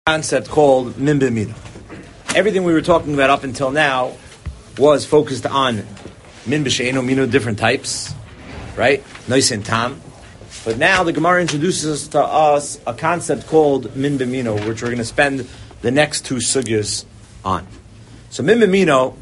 Concept called min b'mino. Everything we were talking about up until now was focused on min b'she'eno mino, different types, right? Nois and tam. But now the Gemara introduces to us a concept called min b'mino, which we're going to spend the next two sugyas on. So min b'mino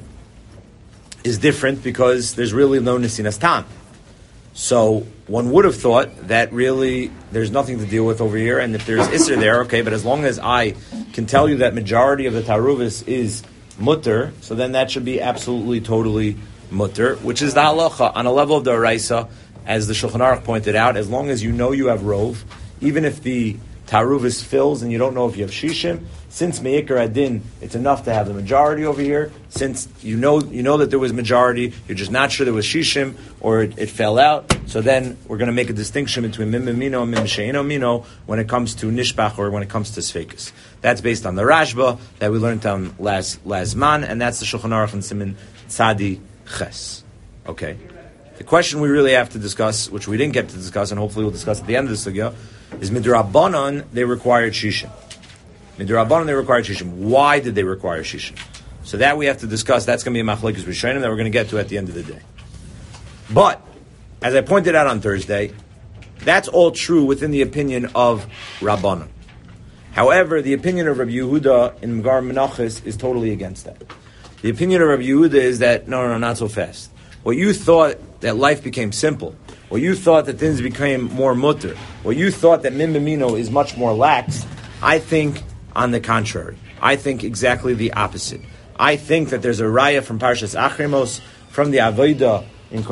is different because there's really no nesinas tam. So one would have thought that really there's nothing to deal with over here, and if there's Isser there, okay, but as long as I can tell you that majority of the Taruvis is mutter, so then that should be absolutely, totally mutter, which is the halacha on a level of the Oraisa, as the Shulchan Aruch pointed out, as long as you know you have rov, even if the Taruvis fills and you don't know if you have shishim, since me'ikar adin, it's enough to have the majority over here. Since you know that there was majority, you're just not sure there was shishim or it fell out. So then we're going to make a distinction between min b'mino and min b'she'eno mino when it comes to nishbach or when it comes to sfekus. That's based on the Rashba that we learned on last man, and that's the Shulchan Aruch and Siman Tzadi Ches. Okay. The question we really have to discuss, which we didn't get to discuss, and hopefully we'll discuss at the end of the sugya, is midrabanan they required shishim. Midrabanan they required shishim. Why did they require shishim? So that we have to discuss. That's going to be a machlokes rishonim that we're going to get to at the end of the day. But as I pointed out on Thursday, that's all true within the opinion of Rabbanan. However, the opinion of Rabbi Yehuda in Megar Menachos is totally against that. The opinion of Rabbi Yehuda is that no, not so fast. What you thought that life became simple, or you thought that things became more mutter, or you thought that min b'mino is much more lax, I think on the contrary. I think exactly the opposite. I think that there's a raya from Parshas Achremos, from the Avodah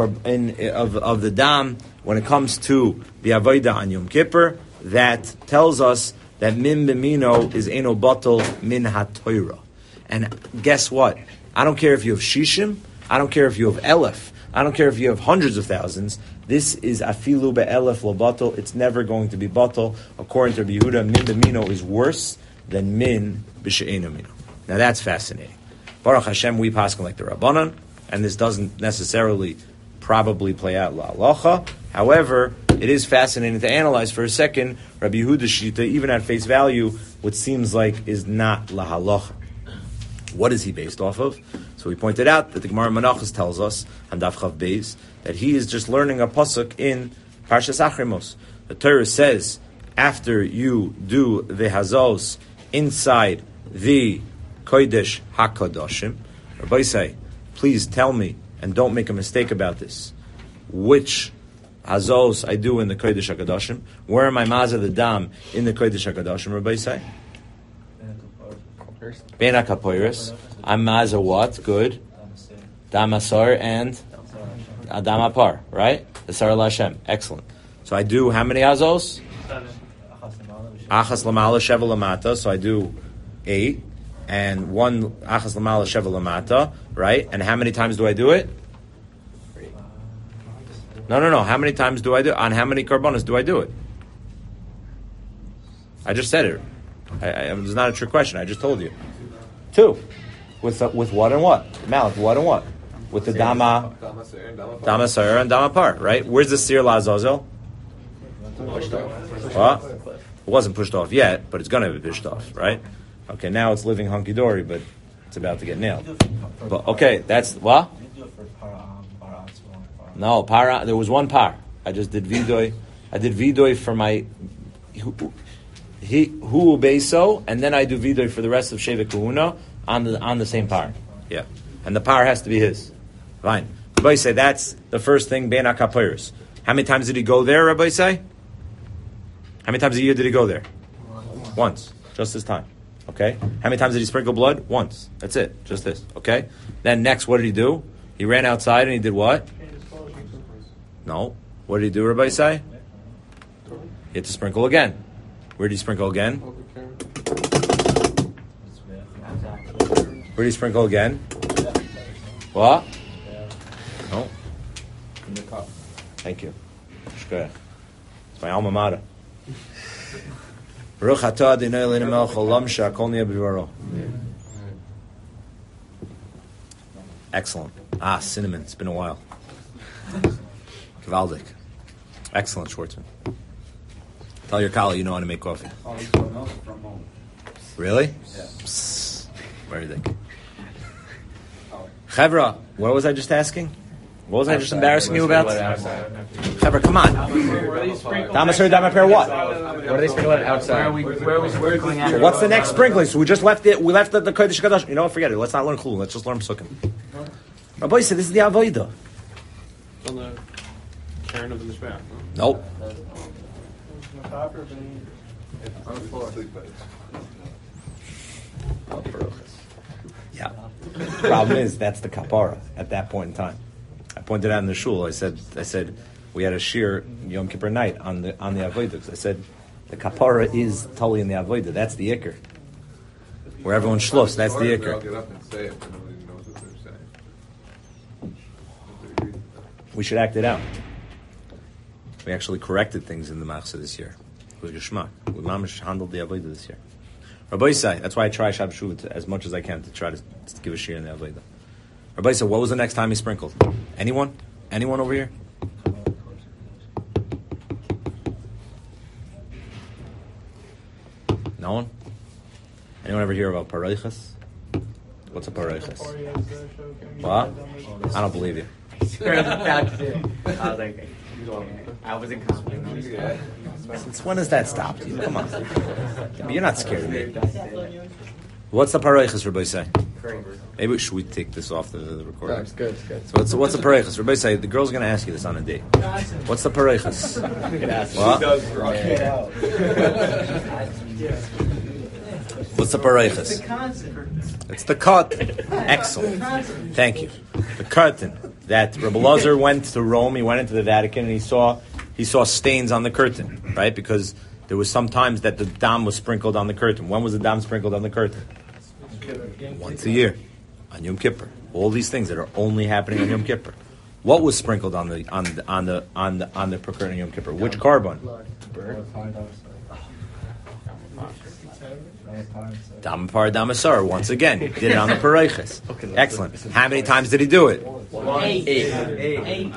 of the Dam, when it comes to the Avodah on Yom Kippur, that tells us that min b'mino is eno batel min ha-Torah. And guess what? I don't care if you have shishim, I don't care if you have elef, I don't care if you have hundreds of thousands. This is afilu be'elef lo batel. It's never going to be batel. According to Rabbi Yehuda, min b'mino is worse than min b'she'eno mino. Now that's fascinating. Baruch Hashem, we paskin like the Rabbanan, and this doesn't necessarily probably play out la halacha. However, it is fascinating to analyze for a second Rabbi Yehuda's shita, even at face value, what seems like is not la halacha. What is he based off of? So we pointed out that the Gemara Menachos tells us on Daf Chav Beis that he is just learning a pasuk in Parshas Achremos. The Torah says after you do the hazos inside the Kodesh HaKadoshim, Rabbi say, please tell me and don't make a mistake about this. Which hazos I do in the Kodesh HaKadoshim? Where am I mazah the dam in the Kodesh HaKadoshim? Rabbi say. Ben HaKapoiris. I'm mazah what? Good. Damasar and Adamapar, right? The Sarah Hashem. Excellent. So I do how many azos? Achas lamala sheva lamata. So I do 8. And 1 achas lamala sheva lamata, right? And how many times do I do it? No. How many times do I do it? On how many karbonos do I do it? I just said it. It's not a trick question. I just told you. 2. With what and what? Malik, what and what? With the Dama Sayer and Dama Par, right? Where's the Sir Lazazel? What? It wasn't pushed off yet, but it's going to be pushed off, right? Okay, now it's living hunky-dory, but it's about to get nailed. But okay, that's what? No, para. There was one par. I just did vidoy. I did vidoy for my who beiso, and then I do vidoy for the rest of Sheva Kahuna on the same par. Yeah, and the par has to be his. Fine. Rabbi say that's the first thing. Ben HaKapoiris. How many times did he go there? Rabbi say. How many times a year did he go there? Once, just this time. Okay. How many times did he sprinkle blood? Once. That's it. Just this. Okay. Then next, what did he do? He ran outside and he did what? No. What did he do? Rabbi say. He had to sprinkle again. Where did he sprinkle again? Where did he sprinkle again? What? No. In the cup. Thank you. It's my alma mater. Baruch atah Adonai Eloheinu melech haolam she'akol niyeh b'dvaro. Excellent. Cinnamon. It's been a while. Gewaldig. Excellent, Schwartzman. Tell your colleague you know how to make coffee. Really? Yeah. Psst. Very thick. Chevra, what was I just asking? What was I just embarrassing you about? Chevra, come on. Damasur, Damaper, what? What are they sprinkling outside? Where are we sprinkling at? What's the next sprinkling? So we just left it. We left the Kodesh Kadosh. You know what? Forget it. Let's not learn Chulun. Let's just learn Psukim. Rabbi said this is the Avodah. On the Karen of the Mishpach. Nope. Yeah. Problem is, that's the kapara at that point in time. I pointed out in the shul. I said, we had a shir Yom Kippur night on the avodah. I said, the kapara is totally in the avodah. That's the ikr. Where everyone shlos, that's the ikr. I'll get up and say it, but nobody knows what they're saying. We should act it out. We actually corrected things in the machzor this year. It was geschmack. We mamish handled the avodah this year. Rabbi Yisai, that's why I try Shab Shuvah as much as I can to try to give a shir in the avodah. Rabbi Yisai, what was the next time he sprinkled? Anyone? Anyone over here? No one? Anyone ever hear about paraychas? What's a paraychas? What? I don't believe you. I wasn't confident. Since when has that stopped you? Come on. You're not scared of me. What's the paraychas, Rabbi Yisai? Maybe should we take this off the recording? It's good. So what's the paraychas? Rabbi Yisai, the girl's going to ask you this on a date. What's the paraychas? What? What's the paraychas? It's the cut. Excellent. Thank you. The curtain that Rabbi Lazar went to Rome. He went into the Vatican and he saw stains on the curtain, right? Because there was some times that the dam was sprinkled on the curtain. When was the dam sprinkled on the curtain? Once a year, on Yom Kippur. All these things that are only happening on Yom Kippur. What was sprinkled on the curtain on Yom Kippur? Which carbon? Damapar Damasar, once again, did it on the Paraychas. Excellent. How many times did he do it? 8.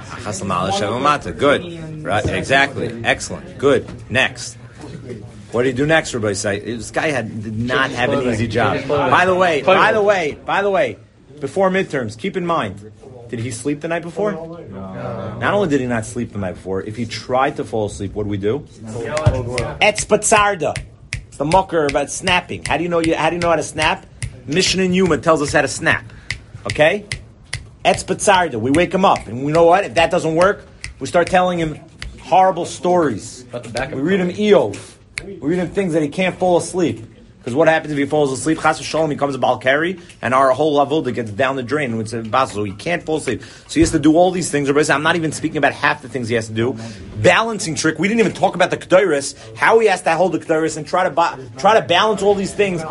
Good. Right, exactly. Excellent. Good. Next. What did he do next, Rabbi Yisai? This guy did not have an easy job. By the way, before midterms, keep in mind, did he sleep the night before? No. Not only did he not sleep the night before, if he tried to fall asleep, what do we do? Etzpatzarda. It's the mucker about snapping. How do you know how to snap? Mishnah in Yuma tells us how to snap. Okay? Etzpatzarda. We wake him up. And we know what? If that doesn't work, we start telling him horrible stories. We read him Eov. We read him things that he can't fall asleep. Because what happens if he falls asleep? Chas v'sholom, he becomes a Balkari, and our whole avodah gets down the drain. It's impossible. So he can't fall asleep. So he has to do all these things. I'm not even speaking about half the things he has to do. Balancing trick. We didn't even talk about the Kedoros, how he has to hold the Kedoros and try to balance all these things.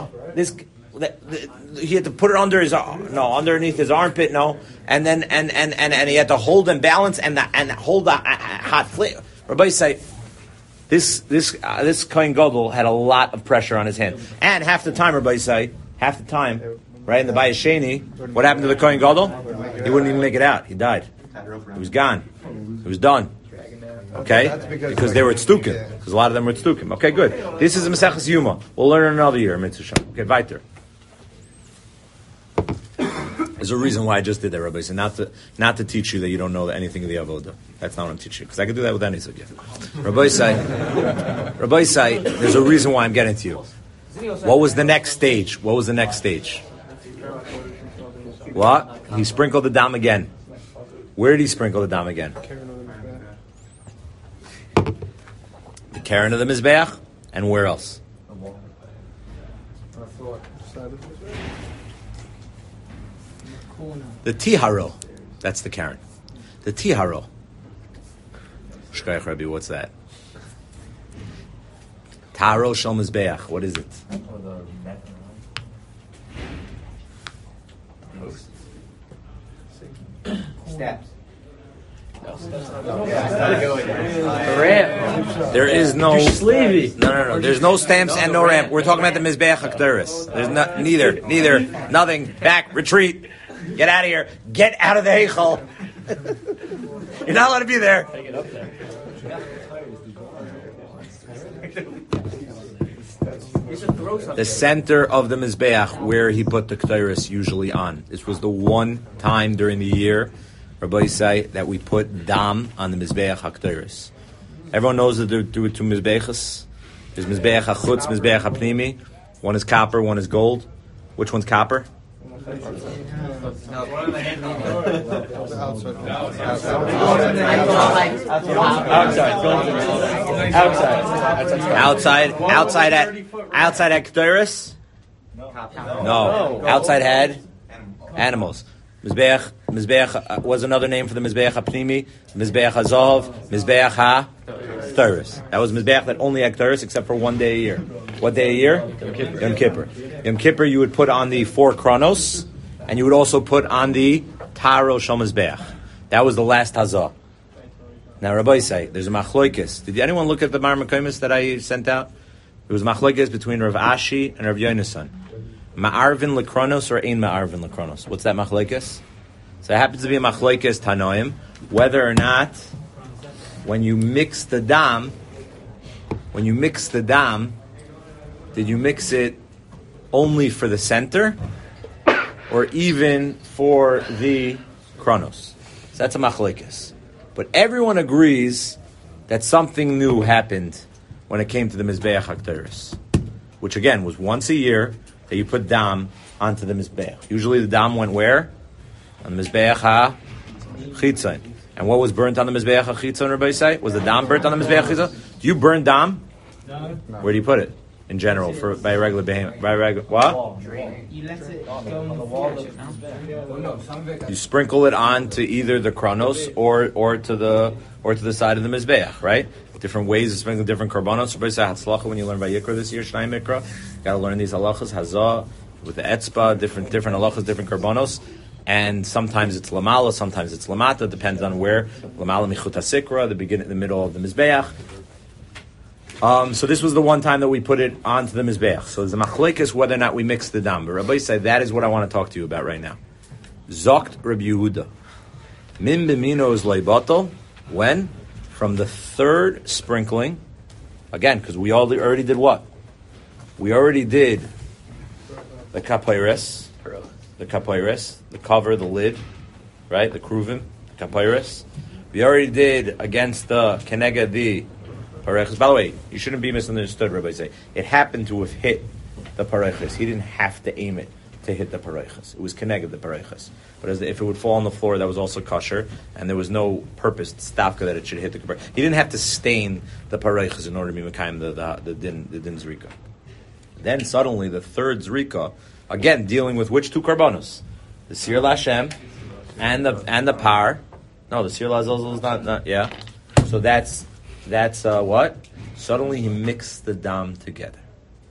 He had to put it underneath his armpit, and then he had to hold and balance and hold the hot flame. Rabbi say, This Kohen Gadol had a lot of pressure on his hand. And half the time, right, in the Bayis Sheni, what happened to the Kohen Gadol? He wouldn't even make it out. He died. He was gone. He was done. Okay? Because they were at Stukim. Because a lot of them were at Stukim. Okay, good. This is a Maseches Yuma. We'll learn another year, Mitzvah. Okay, weiter. There's a reason why I just did that, Rabbi. So not to teach you that you don't know anything of the avodah. That's not what I'm teaching you. Because I could do that with any subject. Rabbi say, there's a reason why I'm getting to you. What was the next stage? What? He sprinkled the dam again. Where did he sprinkle the dam again? The Karen of the Mizbeach. And where else? The Tiharo. That's the Karen. The Tiharo. Shkayach Rabbi, what's that? Taro Shel Mizbeach. What is it? Steps. There is no. No. There's no stamps and no ramp. We're talking about the Mizbeach HaKadoros. There's neither, nothing. Back, retreat. Get out of here. Get out of the Heichal. You're not allowed to be there. the center of the Mizbeach where he put the Ketores usually on. This was the one time during the year, Rabbi say, that we put Dam on the Mizbeach HaKetores. Everyone knows that there are two Mizbeachas. There's Mizbeach HaChutz, Mizbeach HaPnimi. One is copper, one is gold. Which one's copper? Outside at Ketores? No. Outside had animals. Mizbeach was another name for the Mizbeach HaPnimi, Mizbeach HaZov, Mizbeach HaKetores. That was Mizbeach that only had Ketores except for one day a year. What day a year? Yom Kippur. Yom Kippur you would put on the 4 Kronos, and you would also put on the Taro Shel Mizbeach. That was the last Hazah. Now Rabbi say, there's a machloikis. Did anyone look at the Mar Mekomis that I sent out? There was machloikis between Rav Ashi and Rav Yonasan. Ma'arvin lekronos or ein ma'arvin lekronos? What's that machlekes? So it happens to be a machlekes tanoim, whether or not when you mix the dam, did you mix it only for the center or even for the kronos? So that's a machlekes. But everyone agrees that something new happened when it came to the Mizbeach HaKetores, which again was once a year that you put dam onto the Mizbeach. Usually the dam went where? On the Mizbeach HaChitzon. And what was burnt on the Mizbeach HaChitzon, everybody say? Was the dam burnt on the Mizbeach HaChitzon? Do you burn dam? Where do you put it? In general, by a regular behemoth. What? You let it go on the wall. You sprinkle it onto either the Kronos or to the side of the Mizbeach, right? Different ways of sprinkling different korbanos. Everybody say Hatzlacha when you learn by Yikra this year, Shnai Mikra. Got to learn these halachas, Hazah, with the Etzba, different halachas, different korbanos. And sometimes it's Lamala, sometimes it's Lamata, depends on where. Lamala Michut HaSikra, the beginning, the middle of the Mizbeach. So this was the one time that we put it onto the Mizbeach. So there's a machlekes whether or not we mix the dam. But Rabbi said that is what I want to talk to you about right now. Zokt Rabbi Yehuda. Min b'mino is leibatel. When? From the 3rd sprinkling. Again, because we already did what? We already did the kapayres, the cover, the lid, right? The kruvim, kapayres. We already did against the kenega the parechas. By the way, you shouldn't be misunderstood, Rabbi say. It happened to have hit the parechas. He didn't have to aim it to hit the parechas. It was keneged the parechas. But if it would fall on the floor, that was also kosher, and there was no purpose stavka that it should hit the parechas. He didn't have to stain the parechas in order to be mekayim the din zrika. Then suddenly the 3rd zrika, again dealing with which 2 karbanos? The sir lashem and the par. No, the sir lazel is not. Yeah. So that's what? Suddenly he mixed the dam together.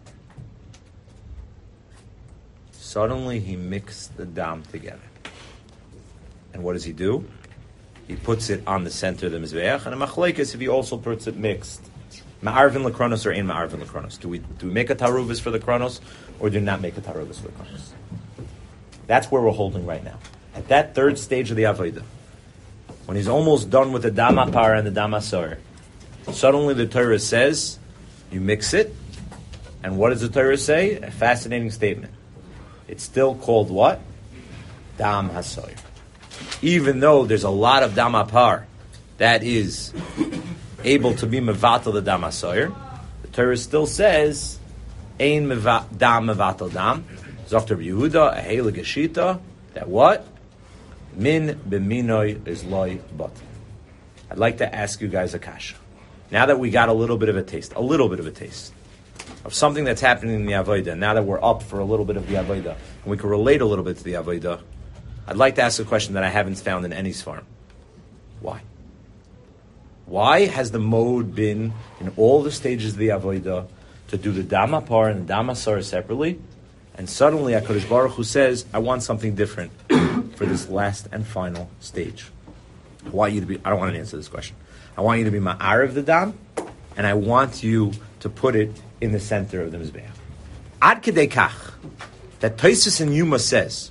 And what does he do? He puts it on the center of the Mizbeach, and a machlekes if he also puts it mixed. Ma'arvin lekronos or ein ma'arvin lekronos. Do we make a taruvis for the kronos, or do we not make a taruvis for the kronos? That's where we're holding right now. At that 3rd stage of the avodah, when he's almost done with the dama par and the dama sor, suddenly the Torah says, you mix it, and what does the Torah say? A fascinating statement. It's still called what? Dam hasoyer. Even though there's a lot of dam apar that is able to be mevatel the dam hasoyer, the Torah still says, ein dam mevatel dam. Zokter Yehuda, a heilig geshita, that what? Min b'minoi is loy bat. I'd like to ask you guys a kasha. Now that we got a little bit of a taste of something that's happening in the Avodah, now that we're up for a little bit of the Avodah, and we can relate a little bit to the Avodah, I'd like to ask a question that I haven't found in any Sfarim. Why? Why has the mode been in all the stages of the Avodah to do the Dama Par and the Dama Sar separately, and suddenly HaKadosh Baruch Hu says, I want something different for this last and final stage? I want you to be, I don't want to answer this question. I want you to be ma'ariv the dam, and I want you to put it in the center of the Mizbeach. Ad kedei kach, that Tosfos in Yuma says,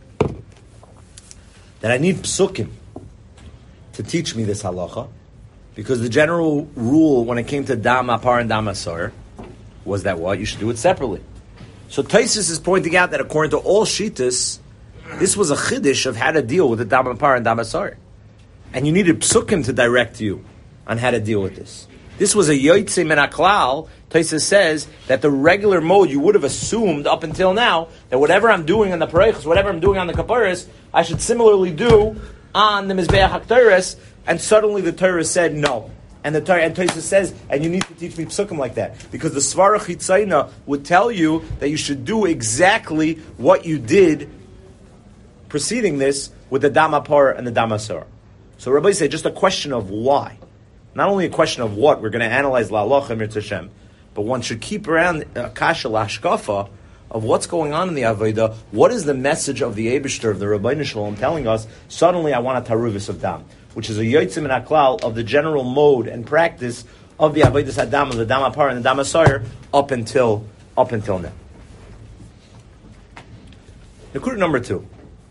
that I need psukim to teach me this halacha, Because the general rule when it came to dam apar and dam asar was that what? You should do it separately. So Taisus is pointing out that according to all Shitas, this was a chiddush of how to deal with the dam apar and dam asar. And you needed psukim to direct you on how to deal with this. This was a yoytze min haklal. Taisus says that the regular mode you would have assumed up until now that whatever I'm doing on the parechos, whatever I'm doing on the kaparis, I should similarly do on the mizbeach hakteres. And suddenly the Torah said no. And the Torah and Taisus says, and you need to teach me psukim like that. Because the Svara Chitzayna would tell you that you should do exactly what you did preceding this with the Dam Apar and the Dam Asar. So Rabbi said just a question of why. Not only a question of what, we're going to analyze La'alocha and Mirz Hashem, but one should keep around Kasha Lashkafa of what's going on in the Avodah. What is the message of the Eibishter, of the Rabbeinu Shalom, telling us, suddenly I want a Taruvis of Dam, which is a Yotzim and Aklal of the general mode and practice of the Avodah Adam, of the Dam Apar and the Dam Asar, up until now. Nakuda number 2.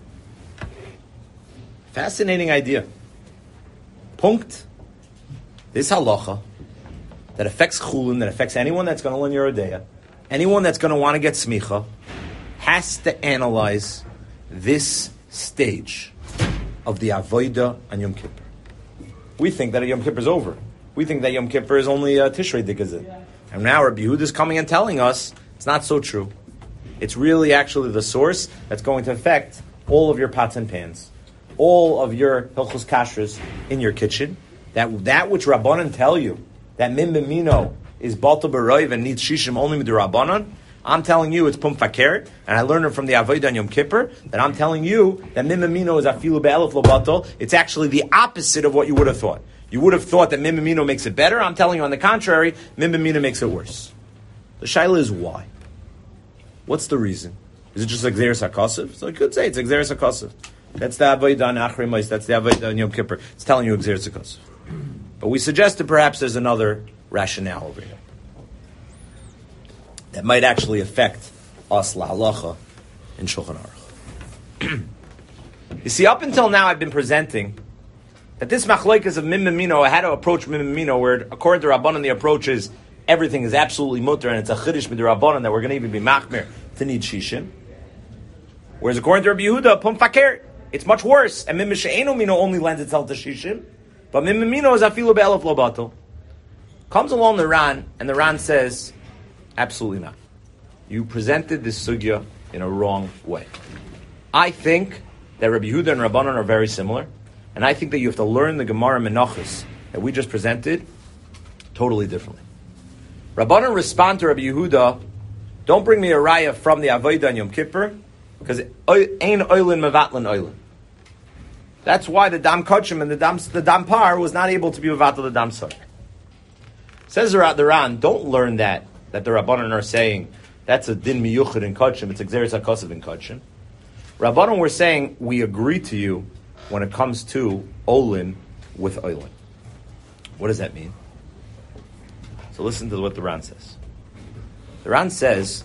Fascinating idea. Punkt. This halacha that affects chulin, that affects anyone that's going to learn Yerodea, anyone that's going to want to get smicha, has to analyze this stage of the Avodah on Yom Kippur. We think that Yom Kippur is over. We think that Yom Kippur is only Tishrei Dikazit. And now Rabbi Yehuda is coming and telling us it's not so true. It's really actually the source that's going to affect all of your pots and pans, all of your hilchos kashrus in your kitchen. That which Rabbanan tell you, that Min B'mino is Balta B'Roiv and needs Shishim only with the Rabbanan, I'm telling you it's Pum Fakert, and I learned it from the Avodah on Yom Kippur, that I'm telling you that Min B'mino is Afilu Be'elef Lo Batal. It's actually the opposite of what you would have thought. You would have thought that Min B'mino makes it better. I'm telling you on the contrary, Min B'mino makes it worse. The shaila is why? What's the reason? Is it just like Xeris HaKosov? So I could say it's Xeris HaKosov. That's the Avodah on Achrei Mos, that's the Avodah on Yom Kippur. It's telling you Xeris HaKosov. But we suggested perhaps there's another rationale over here that might actually affect us la'alacha in Shulchan Aruch. You see, up until now I've been presenting that this machlokes of Min B'mino, how to approach Min B'mino, where according to Rabbanan the approach is everything is absolutely mutter and it's a chiddush with the Rabbanan that we're going to even be machmir to need shishim. Whereas according to Rabbi Yehuda, Pum Fakert, it's much worse. And Min B'she'enu Mino only lends itself to shishim. But Min B'mino is Afilu Be'elef Lo Batal. Comes along the Ran, and the Ran says, absolutely not. You presented this sugya in a wrong way. I think that Rabbi Yehuda and Rabbanan are very similar, and I think that you have to learn the Gemara Menachos that we just presented totally differently. Rabbanan respond to Rabbi Yehuda, don't bring me a raya from the Avodah on Yom Kippur, because ein oilin mevatlin oilin. That's why the Dam Kachim and the Dam Par was not able to be Mevatel the Dam Sar. Says the Ran, don't learn that the Rabbanan are saying that's a Din Miyuchid in Kachim, it's Xeris HaKosov in Kachim. Rabbanan were saying, we agree to you when it comes to Olin with Olin. What does that mean? So listen to what the Ran says. The Ran says,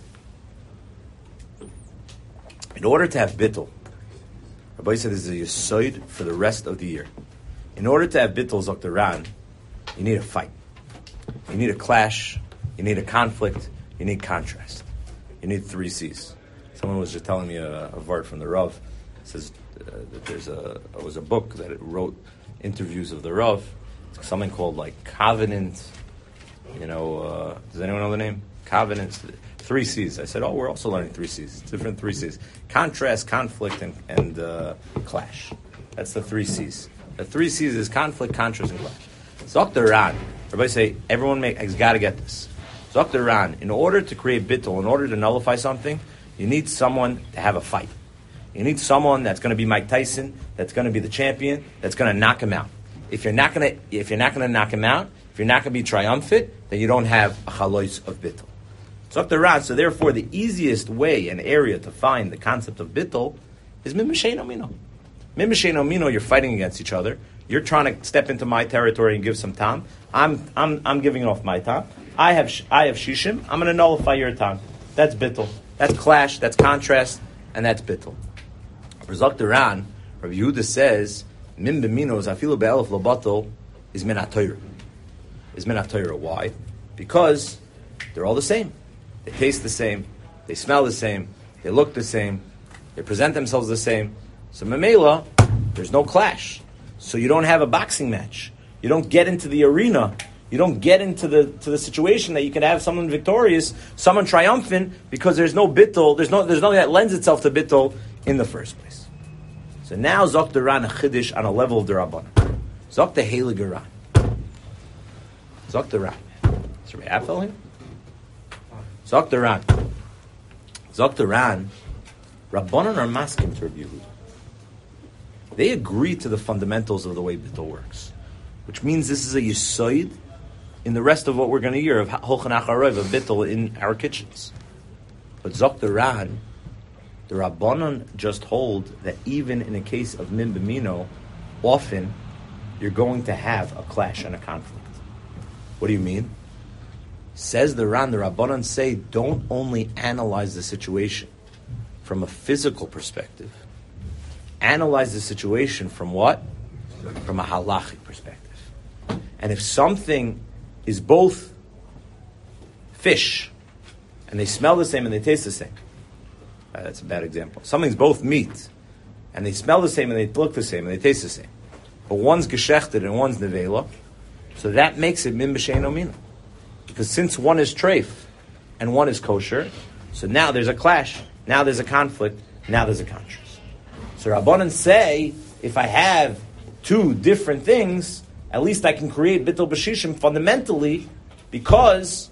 in order to have Bittul, Rabbi said this is a yisoid for the rest of the year. In order to have bittul Dr. Ran, you need a fight. You need a clash. You need a conflict. You need contrast. You need 3 C's. Someone was just telling me a word from the Rav. It says that there was a book that it wrote interviews of the Rav. It's something called like Covenant. Does anyone know the name? Covenants. 3 C's. I said, we're also learning 3 C's. Different 3 C's. Contrast, conflict, and clash. That's the 3 C's. The 3 C's is conflict, contrast, and clash. Dr. Ran, everybody say, everyone has got to get this. Dr. Ran, in order to create bittul, in order to nullify something, you need someone to have a fight. You need someone that's going to be Mike Tyson, that's going to be the champion, that's going to knock him out. If you're not going to knock him out, if you're not going to be triumphant, then you don't have a chalois of bittul. Dr. Ran, so therefore the easiest way and area to find the concept of bittul is Min B'she'enu Mino. Min B'she'enu Mino, you're fighting against each other. You're trying to step into my territory and give some time. I'm giving off my time. I have shishim. I'm going to nullify your time. That's bittul. That's clash. That's contrast, and that's bittul. For Dr. Ran, Rabbi Yehuda says Min B'mino is Afilu Be'elef Lo Batal is Minat Torah. Is Minat Torah. Why? Because they're all the same. They taste the same. They smell the same. They look the same. They present themselves the same. So Mamela, there's no clash. So you don't have a boxing match. You don't get into the arena. You don't get into the situation that you can have someone victorious, someone triumphant, because there's no bittul. There's nothing that lends itself to bittul in the first place. So now Zok the Ran a Chiddush on a level of the Rabbanan. Zok the Heilige Ran. Zok the Ran. Is there a Apfel here? Zok the Ran. Zok the Ran. Rabbanan are maskim to Rabbi Yehuda. They agree to the fundamentals of the way bittul works, which means this is a yisoid in the rest of what we're going to hear of Holchan Acharev, of bittul in our kitchens. But Zok the Ran, the Rabbanan just hold that even in a case of min b'mino, often you're going to have a clash and a conflict. What do you mean? Says the Ran, the Rabbanan say, don't only analyze the situation from a physical perspective. Analyze the situation from what? From a halachic perspective. And if something is both fish, and they smell the same and they taste the same, that's a bad example. Something's both meat, and they smell the same and they look the same and they taste the same, but one's geshechted and one's nevela, so that makes it min b'sheino mina. Because since one is treif and one is kosher, so now there's a clash, now there's a conflict, now there's a contrast. So Rabbanan say, if I have two different things, at least I can create bittul b'shishim fundamentally, because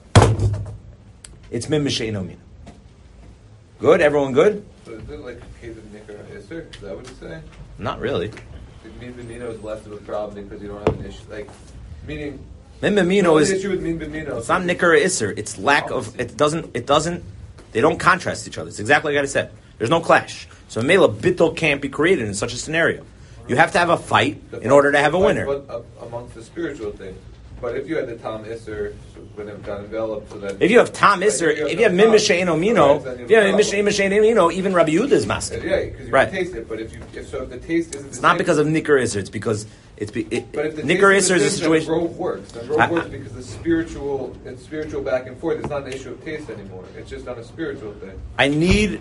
it's min b'sheino mina. Good? Everyone good? So is it like a case of Nikar Isser? Is that what it's saying? Not really. Min b'mino is less of a problem because you don't have an issue. Like, meaning... Min b'mino is... issue with min b'mino. It's not nikar isser. It's lack of... It doesn't... They don't contrast each other. It's exactly like I said. There's no clash. So Mela bittul can't be created in such a scenario. You have to have a fight in order to have a winner. But amongst the spiritual thing. But if you had the Tam Isser, when it got enveloped, so that... If you have Tam Isser, if you have Min B'She'eno Mino, if you have Min B'She'eno Mino, even Rabbi Yehuda is master. Yeah, because you can taste it. But if the taste isn't... It's not because of Nikar Isser. It's because... But if the Nikar Isser is a situation... Then Rove works. Then Rove works because it's spiritual back and forth. It's not an issue of taste anymore. It's just on a spiritual thing. I need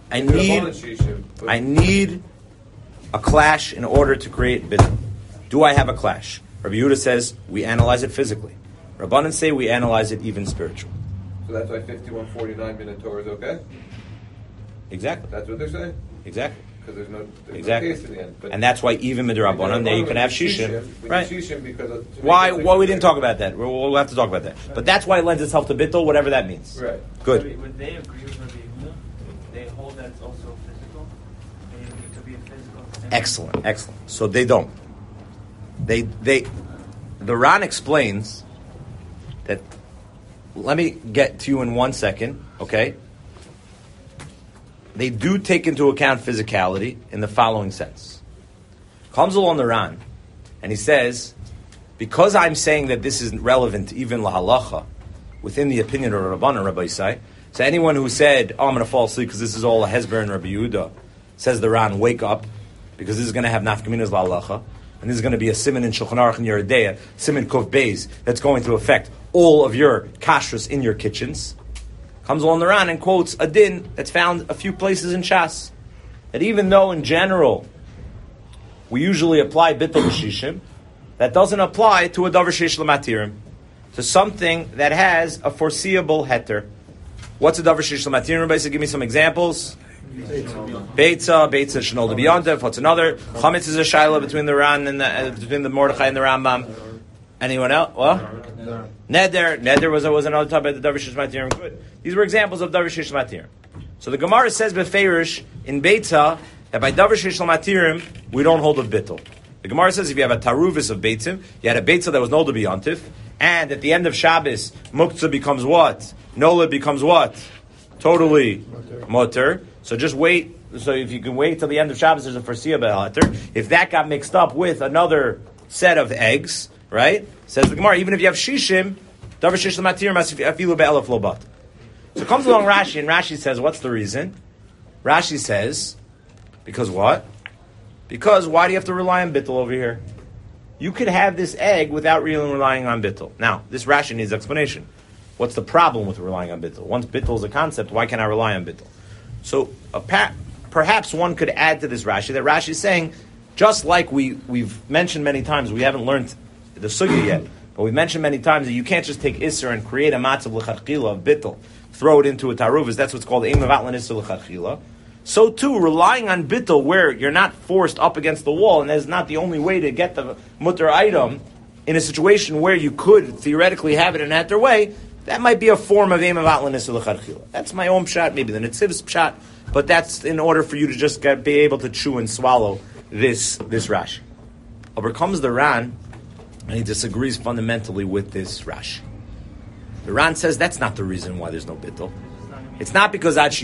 a clash in order to create bittul. Do I have a clash? Rabbi Yehuda says we analyze it physically. Rabbanan say we analyze it even spiritual. So that's why 5149 minute Torah is okay? Exactly. That's what they're saying? Exactly. Because there's no exactly. taste in the end. But and that's why even midrabanan there you can have shishim. Right. Why we didn't talk about that. We'll have to talk about that. But that's why it lends itself to bittul, whatever that means. Right. Good. Would they agree with Rabbi Yehuda? They hold that it's also physical? It could be a physical thing? Excellent. So they don't. The Ran explains that, let me get to you in 1 second, okay? They do take into account physicality in the following sense. Comes along the Ran, and he says, because I'm saying that this is relevant even lahalacha, within the opinion of Rabbanan, Rabbi Isai, so anyone who said, I'm going to fall asleep because this is all a Hezber and Rabbi Yehuda, says the Ran, wake up, because this is going to have nafkaminas lahalacha, and this is going to be a siman in Shulchan Aruch and Yeridea, siman kuf beis, that's going to affect all of your kashrus in your kitchens. Comes along the Ran and quotes a din that's found a few places in Shas, that even though in general we usually apply bittul b'shishim, that doesn't apply to a davar sheish l'matirim, to something that has a foreseeable heter. What's a davar sheish l'matirim? Everybody say, give me some examples. Beitza shenol de biyontev. What's another? Chametz is a shaila between the Ran and between the Mordechai and the Rambam. Anyone else? What? Neder was another type of the davar sheish l'matirim. Good. These were examples of davar sheish l'matirim. So the Gemara says beferish in Beitza that by davar sheish l'matirim we don't hold a bittul. The Gemara says if you have a taruvis of beitzim, you had a beitza that was nolda biyontif, and at the end of Shabbos, muktzah becomes what? Nola becomes what? Totally motor. So just wait. So if you can wait till the end of Shabbos, there's a foreseeable heter. If that got mixed up with another set of eggs, right? Says the Gemara, even if you have shishim, davar sheish l'matirim afilu be'elef lobat. So comes along Rashi, and Rashi says, what's the reason? Rashi says, because what? Because why do you have to rely on bittul over here? you could have this egg without really relying on bittul. Now, this Rashi needs explanation. What's the problem with relying on bittul? Once bittul is a concept, why can't I rely on bittul? So perhaps one could add to this Rashi that Rashi is saying, just like we've mentioned many times, we haven't learned the sugya yet, but we've mentioned many times that you can't just take Isser and create a matzav l'chadchila of bittul, throw it into a taruvas. That's what's called Eim Avatlan Isser l'chadchila. So too, relying on bittul, where you're not forced up against the wall, and that's not the only way to get the mutter item, in a situation where you could theoretically have it in that way, that might be a form of Eim Avatlan Isser l'chadchila. That's my own pshat, maybe the Netziv's pshat, but that's in order for you to just be able to chew and swallow this Rashi. Over comes the Ran, and he disagrees fundamentally with this Rashi. The Ran says that's not the reason why there's no bittul. It's not because but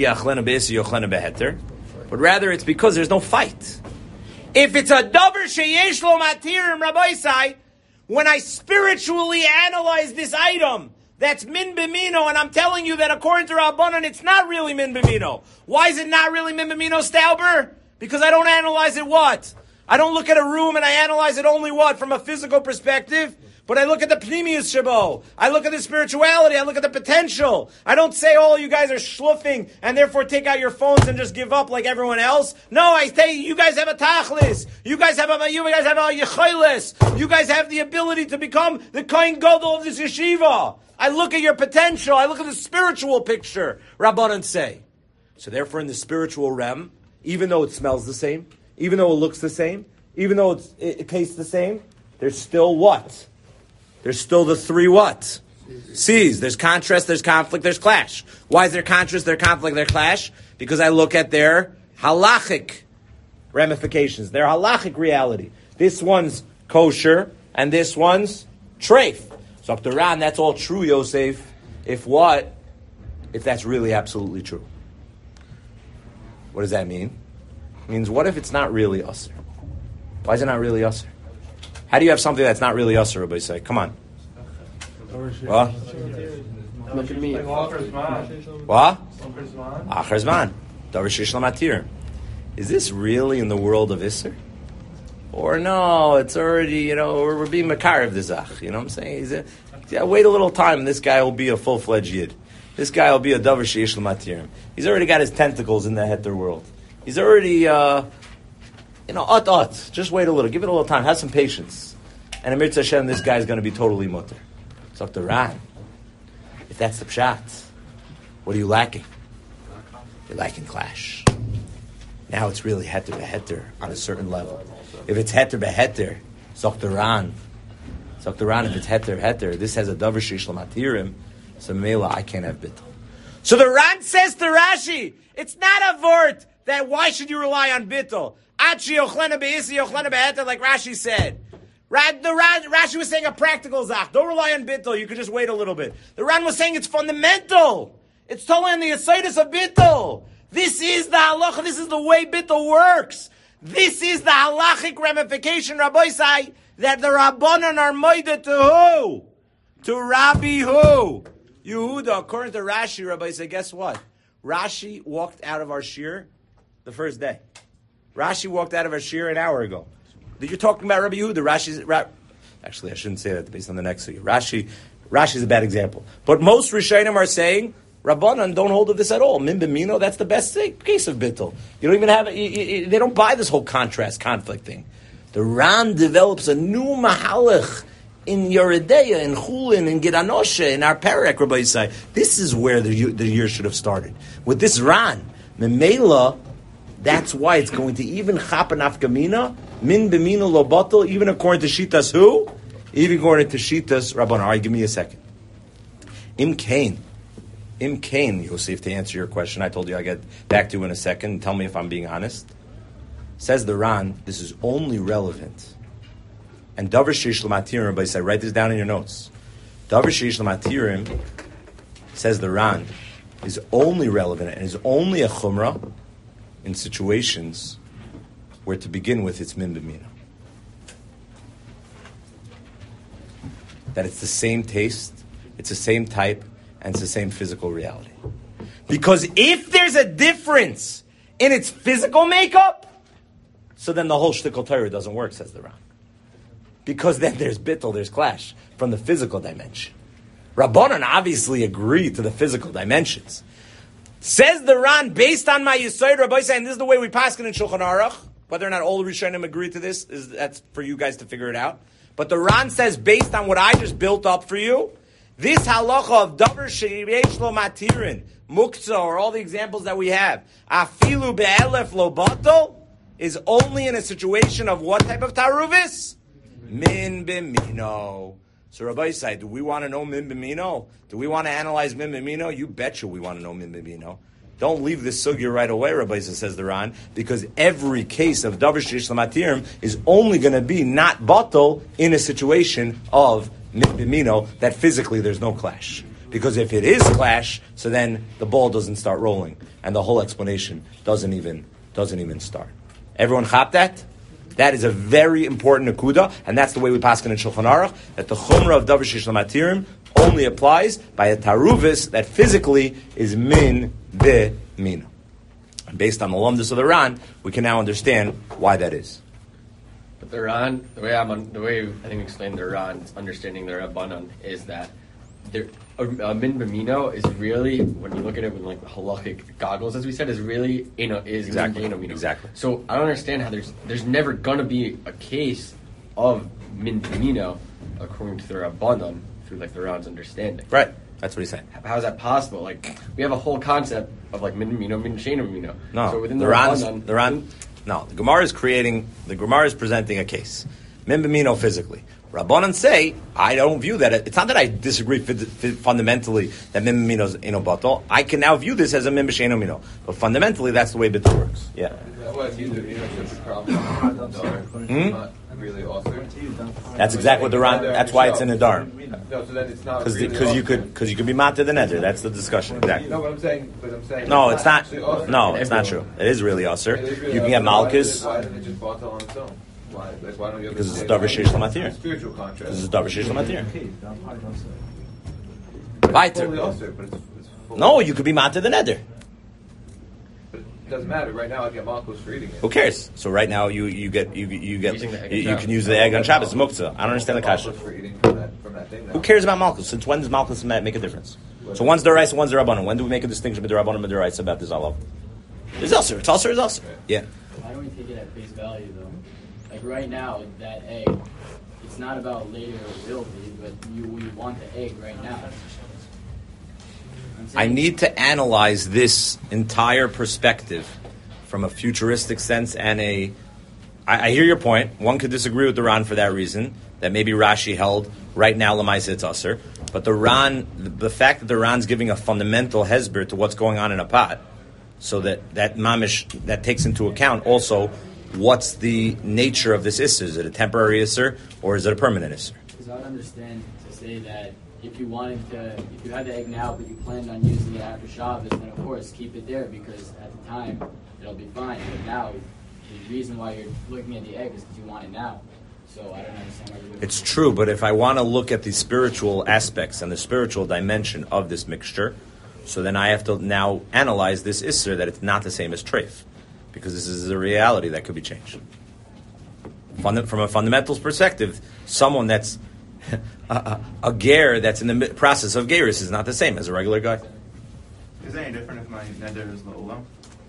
rather it's because there's no fight. If it's a davar sheyesh lo matirim rabbaisai, when I spiritually analyze this item, that's min b'mino, and I'm telling you that according to Rabbanan, it's not really min b'mino. Why is it not really min b'mino, Stauber? Because I don't analyze it what? I don't look at a room and I analyze it only what? From a physical perspective? But I look at the pnimius shabo. I look at the spirituality. I look at the potential. I don't say, oh, you guys are schluffing and therefore take out your phones and just give up like everyone else. No, I say you guys have a tachlis. You guys have a yecholis. You guys have the ability to become the kohen gadol of this yeshiva. I look at your potential. I look at the spiritual picture, Rabbanan say. So therefore in the spiritual realm, even though it smells the same, even though it looks the same, even though it tastes the same, there's still what? There's still the three what? C's. There's contrast, there's conflict, there's clash. Why is there contrast, there's conflict, there's clash? Because I look at their halachic ramifications, their halachic reality. This one's kosher, and this one's treif. So up to Ran, that's all true, Yosef. If what? If that's really absolutely true. What does that mean? It means what if it's not really usher? Why is it not really usher? How do you have something that's not really usher, everybody say? Come on. What? Look at me. What? Achar Zman. Davar sheish lo matirim. Is this really in the world of Isser? Or no, it's already, we're being makar of the zach. You know what I'm saying? Wait a little time and this guy will be a full-fledged yid. This guy will be a davar sheish lo matirim. He's already got his tentacles in the heter world. He's already, just wait a little. Give it a little time. Have some patience. And Amir Hashem, this guy's going to be totally mutter. So Dr. Ran, if that's the pshat, what are you lacking? You're lacking clash. Now it's really heter beheter on a certain level. If it's heter beheter, Dr. Ran, if it's heter, this has a davar sheish lo matirim, so Mela, I can't have bittul. So the Ran says to Rashi, it's not a vort that why should you rely on bittul? Achi ochlena be'isi ochlena be'heter, like Rashi said. Rashi was saying a practical zach. Don't rely on bittul. You could just wait a little bit. The Ran was saying it's fundamental. It's totally on the asaitis of bittul. This is the halacha. This is the way bittul works. This is the halachic ramification, Rabbi Say, that the Rabbanan are moided to who? To Rabbi who? Yehuda. According to Rashi, Rabbi Say, guess what? Rashi walked out of our shir the first day. Rashi walked out of our shir an hour ago. You're talking about Rabbi Yehuda. Actually, I shouldn't say that based on the next year. Rashi's a bad example. But most Rishonim are saying, Rabbanan don't hold of this at all. Min b'mino, that's the best case of bittul. You don't even have it. They don't buy this whole conflict thing. The Ran develops a new mahalach in Yeredeya, in Chulin, in Gidanoshe, in our Perek, Rabbi Yisai. This is where the year should have started. With this Ran, Memela, that's why it's going to even Chapa Nafkamina, Min B'mina Lo Batal, even according to Shitas who? Even according to Shitas Rabbanan. All right, give me a second. Im Kain, Yosef, to answer your question, I told you I'll get back to you in a second. Tell me if I'm being honest. Says the Ran, this is only relevant. And Davar Sheish L'Matirim, everybody say, write this down in your notes. Davar Sheish L'Matirim, says the Ran, is only relevant and is only a chumrah in situations where to begin with it's min b'mina. That it's the same taste, it's the same type, and it's the same physical reality. Because if there's a difference in its physical makeup, so then the whole shtickle Torah doesn't work, says the Ran. because then there's bittul, there's clash from the physical dimension. Rabbanan obviously agree to the physical dimensions. Says the Ran, based on my Yisod, Rabbi saying this is the way we paskin in Shulchan Aruch. Whether or not all the Rishonim agree to this, that's for you guys to figure it out. But the Ran says, based on what I just built up for you, this halacha of davar sheyesh lo matirin, muktzah, or all the examples that we have, afilu be'elef lo batal, is only in a situation of what type of taruvis? Min b'mino. So Rabbi Yisai, do we want to know min b'mino? Do we want to analyze min b'mino? You betcha we want to know min b'mino. Don't leave this sugya right away, Rabbi Yisai, says the Ran, because every case of davar sheyesh lo matirin is only going to be not batal in a situation of min b'mino, that physically there's no clash. Because if it is clash, so then the ball doesn't start rolling, and the whole explanation doesn't even start. Everyone chop that? That is a very important nakuda, and that's the way we paskin in Shulchan Aruch, that the chumrah of davar sheyesh lo matirim only applies by a taruvis that physically is min b'mino. And based on the lumdus of the Ran, we can now understand why that is. But the Ran, the way I think we explained the Ran's understanding the Rabbanan is that min b'mino is really, when you look at it with like halachic goggles, as we said, is really Exactly. min b'mino. Exactly. So I don't understand how there's never gonna be a case of min b'mino according to the Rabbanan through like the Ran's understanding. Right. That's what he's saying. How is that possible? Like we have a whole concept of like min b'mino, min she'eino b'mino. No. So within the Gemara is presenting a case. Min b'mino physically. Rabbanan say, I don't view that. It's not that I disagree fundamentally that min b'mino is eno batal. I can now view this as a min b'sheino mino. But fundamentally, that's the way bittul works. Yeah. Really also. That's exactly what the Ran. That's why it's in the Dar. No, so then it's not. Because you could be matir the neder. That's the discussion. Exactly. No, but I'm saying. No, it's not. No, it's not true. It is really usher. You can get malchus. Why didn't it just batal on its own? Why don't you? Because it's davar sheyesh lo matirin. Spiritual contrast. Because it's davar sheyesh lo matirin. Totally also, but it's full. No, you could be matir the neder. But it doesn't matter. Right now, I get malchus for eating it. Who cares? So right now you can use the egg on Shabbos muktzah. I don't understand the kasha. For eating from that thing now. Who cares about malchus? Since when does malchus make a difference? So one's deraisa, one's derabbanan. When do we make a distinction between derabbanan and deraisa about this olav? It's also. It's also. Yeah. Why don't we take it at face value though? Like right now, that egg, it's not about later it will be, but we want the egg right now. I need to analyze this entire perspective from a futuristic sense and I hear your point. One could disagree with the Ran for that reason, that maybe Rashi held right now Lamaisa it's usher. But the fact that the Ran's giving a fundamental hesber to what's going on in a pot, so that mamish, that takes into account also what's the nature of this isser. Is it a temporary isser or is it a permanent isser? Because I would understand to say that if you had the egg now, but you planned on using it after Shabbos, then of course keep it there because at the time it'll be fine. But now, the reason why you're looking at the egg is because you want it now. So I don't understand why you would. It's true, but if I want to look at the spiritual aspects and the spiritual dimension of this mixture, so then I have to now analyze this isser that it's not the same as treif, because this is a reality that could be changed. From a fundamental perspective, someone that's a ger that's in the process of gerus is not the same as a regular guy. Is it any different if my neder is l'olam?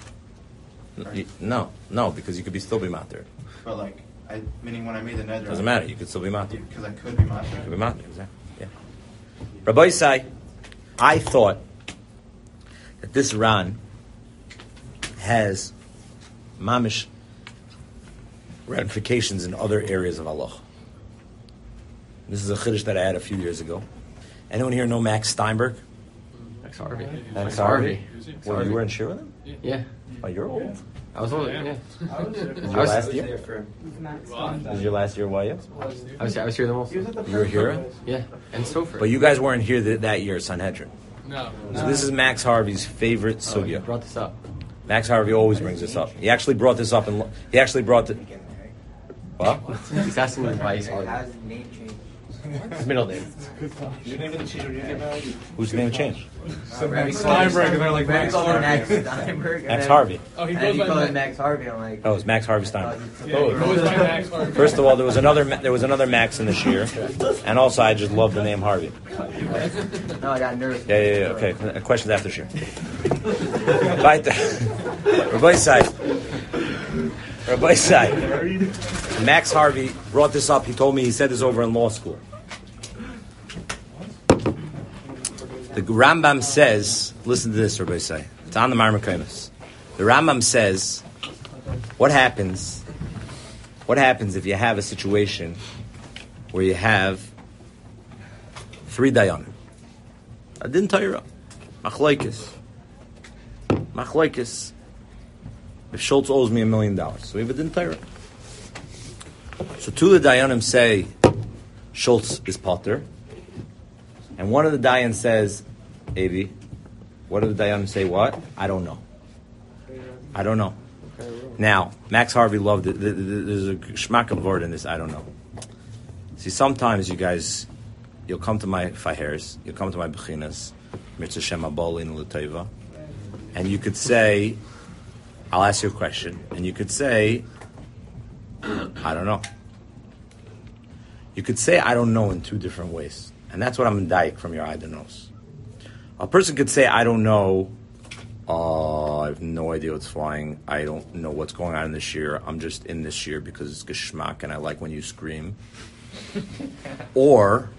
No, because you could still be matir. But meaning when I made the neder, Doesn't matter. You could still be matir. Because I could be matir. You could be matir. Exactly. Yeah. Rabbi Yisai, I thought that this Ran has mamish ramifications in other areas of Allah. This is a chiddush that I had a few years ago. Anyone here know Max Steinberg? Max Harvey. Max Harvey. Well, you were in shir with him? Yeah. Oh, you're old. I was old. Yeah. Was your last year? Was your last year YU? I was here the most. You were here? Yeah. And so forth. But you guys weren't here that year at Sanhedrin. No. So this is Max Harvey's favorite sugya. You brought this up. Max Harvey always brings this up. He actually brought this up, and he actually brought it. What? He's asking me why he's Harvey. His middle name. Your name didn't change when you get married? Whose name changed? Steinberg, and they're like Max Max Max Harvey. Steinberg. Max Harvey. Oh, he And goes you by call him Max. Max Harvey. I'm like, Oh, it's Max Harvey Steinberg. Yeah, he goes by Max Harvey. First of all, there was another Max in the shir, and also I just love the name Harvey. no, I got nervous. Yeah. Okay. Questions after shir. Right there. Rabbi Sai. Max Harvey brought this up. He told me he said this over in law school. The Rambam says, listen to this, Rabbi Sai. It's on the Marmar Kaimas. The Rambam says, what happens if you have a situation where you have 3 dayanim? Adin Torah, Machlokes. If Schultz owes me $1 million, so we have a din Torah. So 2 of the dayanim say Schultz is potter, and one of the dayan says, Avi, what of the dayanim say what? I don't know. Now, Max Harvey loved it. There's a shmak of word in this, I don't know. See, sometimes you guys, you'll come to my fahers, you'll come to my bechinas, Mitzvah Shem Abolin L'Teva, and you could say, I'll ask you a question, and you could say, I don't know. You could say, I don't know in 2 different ways. And that's what I'm indicting from your I don't knows. A person could say, I don't know, I have no idea what's flying, I don't know what's going on in this year, I'm just in this year because it's geschmack and I like when you scream. Or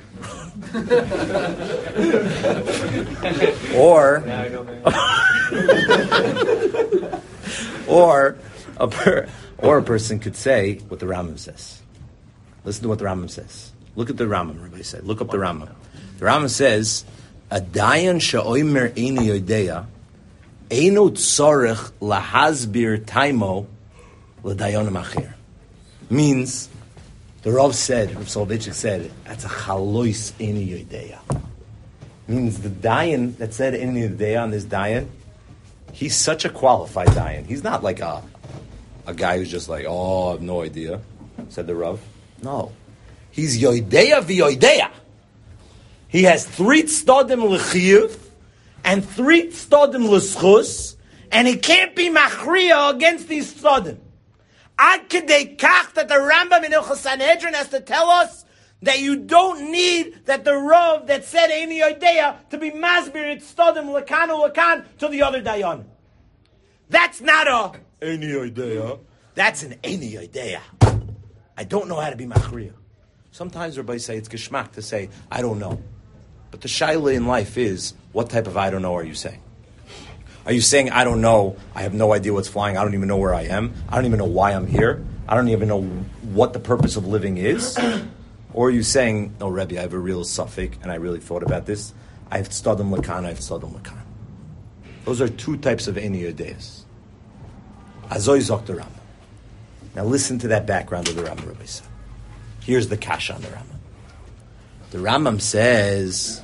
a person could say what the Rambam says. Listen to what the Rambam says. Look at the Rambam, everybody said. Look up the Rambam. The Rambam says, a dayan she'oimer eini yodeya eino tzorech lahazbir taimo l'dayanim achir. Means, the Rav Soloveitchik said, that's a chalois eini yodeya. Means the dayan that said eini yodeya on this dayan, he's such a qualified dayan. He's not like a guy who's just like, I have no idea, said the Rav. No. He's yodeya v'yodeya. He has 3 tzadim l'chiyuv and 3 tzadim l'schus, and he can't be machriya against these tzadim. Ad kedei kach that the Rambam in Hilchos Sanhedrin has to tell us that you don't need that the Rav that said Eini Yodeya to be masbir it tzadim l'kan u'l'kan to the other dayan. That's not a Eini Yodeya. That's an Eini Yodeya. I don't know how to be machriya. Sometimes everybody say it's geschmack to say, I don't know. But the shaila in life is, what type of I don't know are you saying? Are you saying, I don't know, I have no idea what's flying, I don't even know where I am, I don't even know why I'm here, I don't even know what the purpose of living is? Or are you saying, no, Rebbe, I have a real suffix, and I really thought about this, I have tzadim lakan, I have tzadim lakan. Those are 2 types of Eini Yodeis. Azoy zok the Rambam. Now listen to that background of the Rambam, Rebbe said. Here's the kasha on the Rambam. The Rambam says,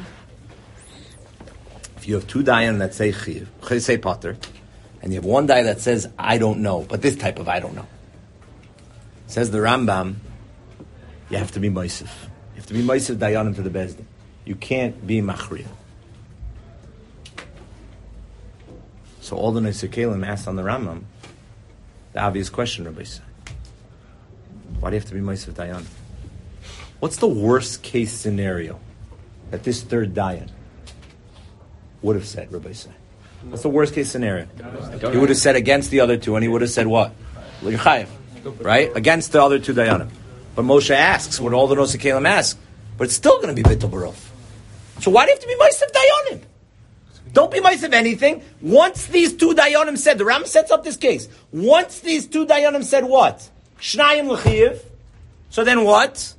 if you have 2 dayan that say chiv, say pater, and you have 1 dayan that says I don't know, but this type of I don't know, says the Rambam, you have to be moisif. You have to be moisif dayanim to the bezdin. You can't be machriya. So all the Nesekelim asked on the Rambam the obvious question, Rabbi said, why do you have to be moisif dayanim? What's the worst case scenario that this 3rd dayan would have said, Rabbi say? What's the worst case scenario? He would have said against the other 2, and he would have said what? L'chayev, right? Against the other 2 dayanim. But Moshe asks, what all the Nosekalim ask, but it's still going to be Bittul Barov. So why do you have to be Ma'asev dayanim? Don't be Ma'asev anything. Once these 2 dayanim said, the Ram sets up this case. Once these 2 dayanim said what? Shnayim l'chayev. So then what?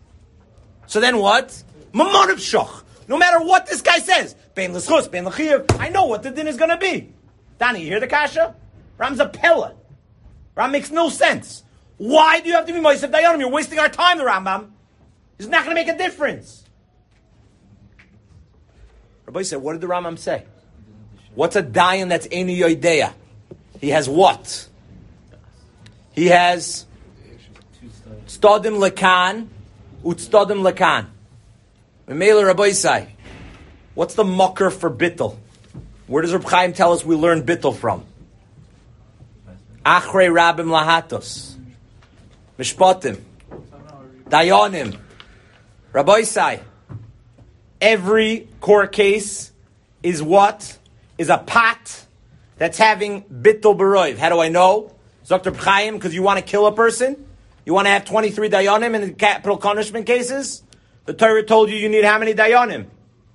Mamon of shoch. No matter what this guy says, bein l'schus, bein l'chiyav, I know what the din is going to be. Danny, you hear the kasha? Ram's a pella. Ram makes no sense. Why do you have to be Ma'asev dayanim? You're wasting our time, the Rambam. It's not going to make a difference. Rabbi said, what did the Rambam say? What's a dayan that's Eini Yodeya? He has what? He has Tzadim Lekan, Utztadim Lekan. Memela Rabbi Isai. What's the mucker for bittul? Where does Reb Chaim tell us we learn bittul from? Achrei Rabim Lahatos. Mishpatim. Dayanim. Rabbi Isai. Every court case is what? Is a pot that's having bittul beroiv. How do I know? Dr. Reb Chaim, because you want to kill a person? You want to have 23 dayanim in capital punishment cases? The Torah told you need how many dayanim?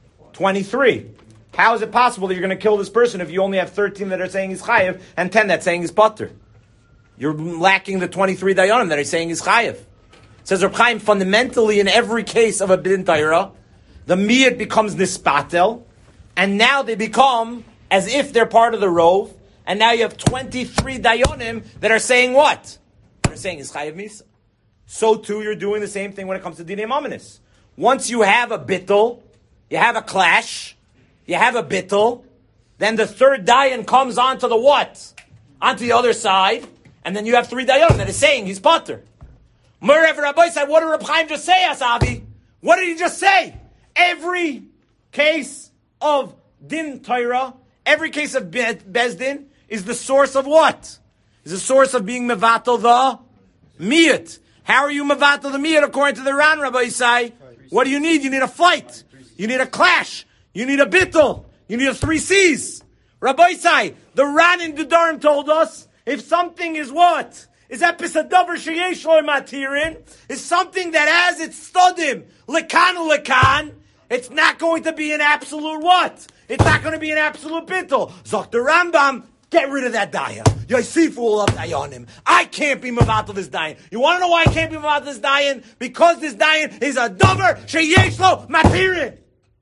23. How is it possible that you're going to kill this person if you only have 13 that are saying he's chayiv and 10 that saying he's patur? You're lacking the 23 dayanim that are saying he's chayiv. Says Reb Chaim, fundamentally in every case of a din Torah, the miyat becomes nispatel, and now they become as if they're part of the rov, and now you have 23 dayanim that are saying what? They're saying he's chayiv misa. So too, you're doing the same thing when it comes to dinei mamanis. Once you have a bittul, you have a clash, you have a bittul, then the third dayan comes onto the what? Onto the other side, and then you have 3 dayanim that is saying he's patur. Merav Rabbi said, what did Reb Chaim just say, Asavi? What did he just say? Every case of din Torah, every case of bezdin is the source of what? Is the source of being mevatel the miyat. How are you mevatel the miyat according to the Ran, Rabbi Isai? What do you need? You need a fight. You need a clash. You need a bittul. You need a 3 C's. Rabbi Isai, the Ran in Gedarim told us, if something is what? Is that pisadavar sheyesh lo matirin? Is something that has its studim, lekan, it's not going to be an absolute what? It's not going to be an absolute bittul. Zok the Rambam, get rid of that daya. Yosifu will love dayanim. I can't be mevatel this dayan. You want to know why I can't be mevatel this dayan? Because this dayan is a davar sheyesh lo matirin.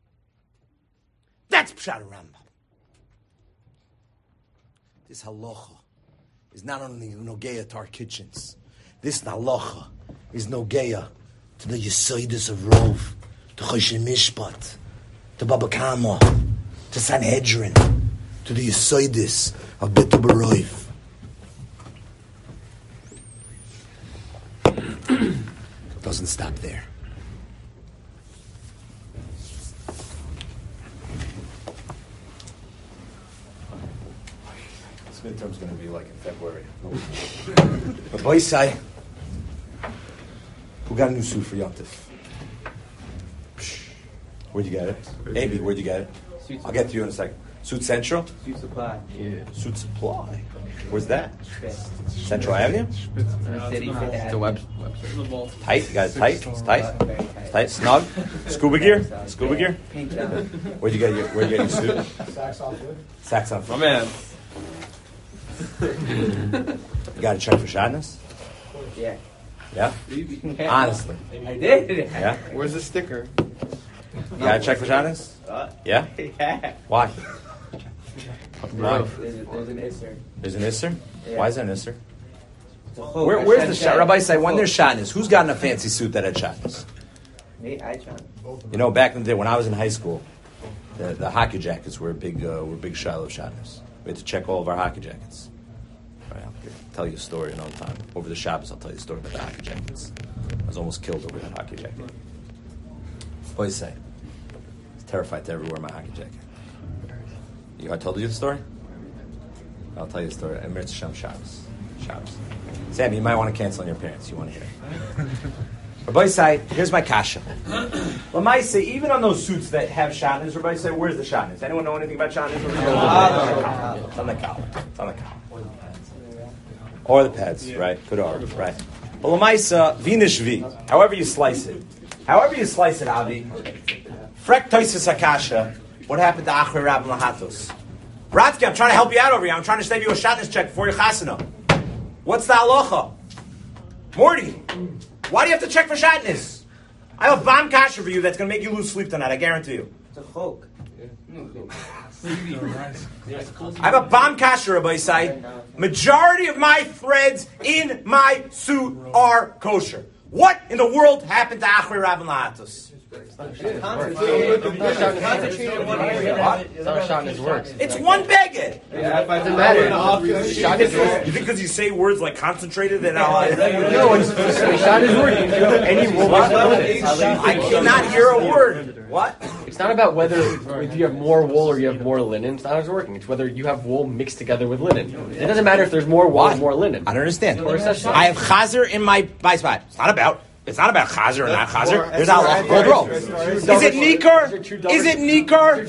That's Pshat Rambam. This halacha is not only nogeya to our kitchens. This halacha is nogeya to the Yesodis of Rov, to Choshen Mishpat, to Baba Kama, to Sanhedrin, to the Yesodis of Bittul B'Roiv. It doesn't stop there. This midterm's going to be like in February. But boy, say, who got a new suit for Yom Tov? Where'd you get it? Amy, where'd you get it? I'll get to you in a second. Suit Central? Suit Supply. Yeah. Suit Supply. Where's that? Central Avenue? The website. Tight? You got it tight? It's tight? It's tight? Snug? Scuba gear? Scuba gear? Where'd you get your suit? Sacks off wood. Sacks on foot. My man. You got to check for shyness? Yeah. Yeah? Honestly. I did. Yeah? Where's the sticker? You got to check for shyness? Yeah? Yeah. Why? Why? There's an Isser. There's an Isser? Yeah. Why is there an Isser? Where's the shot? Rabbi say, when there's shyness, who's gotten a fancy suit that had shyness? Me, I tried. You know, back in the day when I was in high school, the hockey jackets were a big Shiloh shyness. We had to check all of our hockey jackets. Right, I'll tell you a story another time. Over the Shabbos, I'll tell you a story about the hockey jackets. I was almost killed over that hockey jacket. What do you say? I was terrified to ever wear my hockey jacket. I told you the story? I'll tell you the story. Eretz Hashem Shabbos. Sam, you might want to cancel on your parents. You want to hear it. Rabbi say, here's my kasha. Rabbi say, even on those suits that have shatnez, Rabbi say, where's the shatnez? Anyone know anything about shatnez? It's on the collar. It's on the collar. Or the pads, right? Good order, right? Well, Lamaisa, vinish v. However you slice it, Avi. Frek toises akasha. What happened to Achrei Rabim Lahatos? Ratzke, I'm trying to help you out over here. I'm trying to save you a shatnez check before your chasana. What's the halacha? Morty, why do you have to check for shatnez? I have a bomb kasha for you that's going to make you lose sleep tonight, I guarantee you. It's a chok. I have a bomb kasha, Rabbi Isai. Majority of my threads in my suit are kosher. What in the world happened to Achrei Rabim Lahatos? It's not a shot in his works. It's one beged. Doesn't matter. Shot is You think because you say words like concentrated that I'll... No, it's shot is work. You can do any wool. I cannot hear a word. What? It's not about whether if you have more wool or you have more linen. It's not how it's working. It's whether you have wool mixed together with linen. It doesn't matter if there's more wool or more linen. I don't understand. I have chazer in my spot. It's not about chazer or not chazer. There's halacha gold roll. Is it nikar? Is it nikar?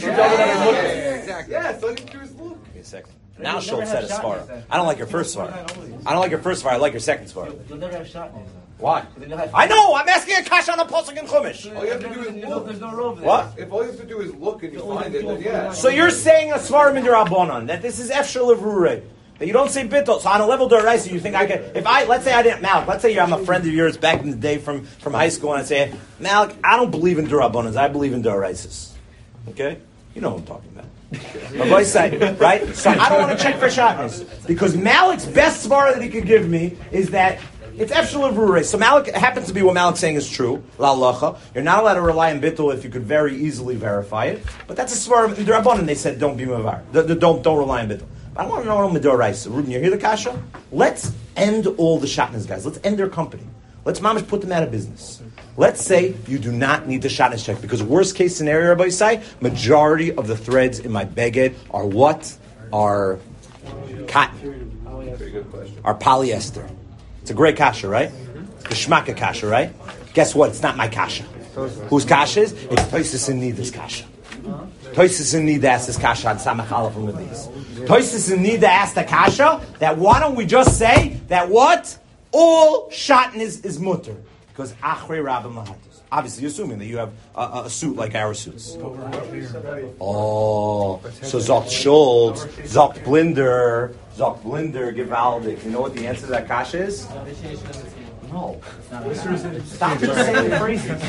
Yeah, so you his look. Wait a second. Now she'll set a svara. I don't like your first svara. I don't like your first svara. I like your second svara. You'll never have shot in it. Why? I know. I'm asking a kasha on a pasuk in Chumash. All you have to do is look. There's no rove there. What? If all you have to do is look and you find it, then yeah. So you're saying a svara midrabanan that this is efshel of rurei. That you don't say bittul. So on a level d'oraisa, you think I can? Let's say I didn't Malik. Let's say I'm a friend of yours back in the day from high school, and I say, Malik, I don't believe in d'rabbanans. I believe in d'oraisas. Okay, you know what I'm talking about. My boy said, right? So I don't want to check for shotness because Malik's best svara that he could give me is that it's efshel of So Malik happens to be what Malik's saying is true. La lacha. You're not allowed to rely on bittul if you could very easily verify it. But that's a svara in d'rabbanan. They said don't be mavar. Don't rely on bittul. I don't want to know Midoraisa. Ruben, you hear the kasha? Let's end all the shotness guys. Let's end their company. Let's mamish put them out of business. Let's say you do not need the shotness check because worst case scenario, Rabbi Yisai, majority of the threads in my beged are what? Are cotton. Very good question. Are polyester. It's a great kasha, right? It's the shmaka kasha, right? Guess what? It's not my kasha. Whose kasha is? It's Tosis and Nida's kasha. Tosis and Nida asked this kasha on Samach Aleph from the base. Tosis and Nida asked the kasha that why don't we just say that what? All shotn is mutter. Because achrei rabbim lahatos. Obviously, you're assuming that you have a suit like our suits. Oh, so Zokt Schultz, Zokt Blinder, Givaldic. You know what the answer to that kasha is? No. Stop just saying phrases.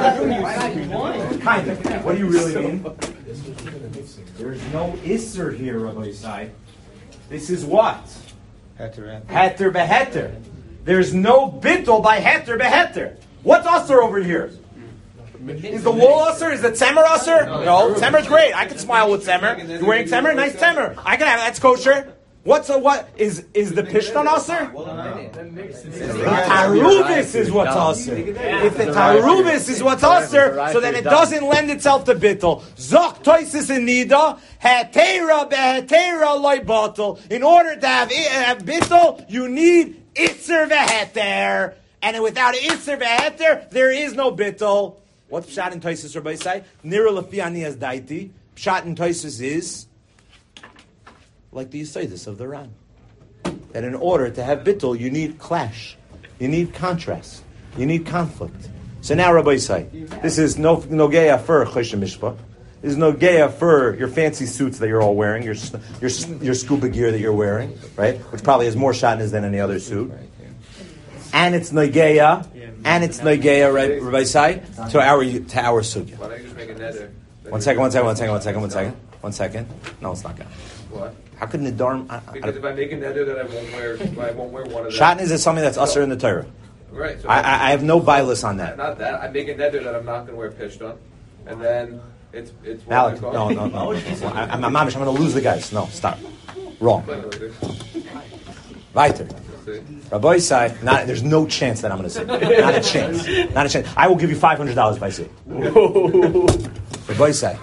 Kind of. What do you really mean? There's no isser here, Rabbi Yisai. This is what? Heter beheter. There's no bittul by heter beheter. What's usser over here? Is the wool usser? Is the tzemer usser? No, tzemmer's great. I can smile with tzemer. You're wearing tzemer? Nice tzemer. I can have that's kosher. What is the pishton usser? The tarubis is what's usser. If the tarubis is what's usser, so then it doesn't lend itself to bittul. Zok toisis in nida hetera behetera loy batel. In order to have bittul, you need itzer veheter, and without itzer veheter, there is no bittul. What's pshat in toisis? Rabbi say nira lefiani as daiti. Pshat in toisis is like the Yisaitis of the Ran. That in order to have bittul, you need clash. You need contrast. You need conflict. So now Rabbi say, this is no geya for Choshe Mishpah. This is no geya for your fancy suits that you're all wearing, your scuba gear that you're wearing, right? Which probably has more shatnez than any other suit. And it's nogeya, right, Rabbi say, to our sugya. Why don't you just make a neder? One second. No, it's not going. What? How could Nidarm? Because if I make a neder that I won't wear one of them. Shatnez is something that's usher in the Torah. Right. So I have no bias on that. Not that. I make a neder that I'm not going to wear pishton, and then it's. Alec, no. I'm going to lose the guys. No, stop. Wrong. Weiter. Rabbi say, there's no chance that I'm going to say. Not a chance. I will give you $500 if I say. Rabbi say.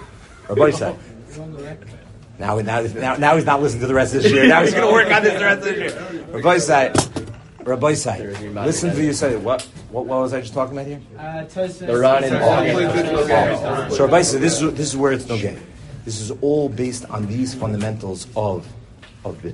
Now he's not listening to the rest of this year. Now he's going to work on this the rest of this year. Rabbi say, listen to you say. What was I just talking about here? The Ran and So Rabbi say, this is where it's no game. This is all based on these fundamentals of bittul.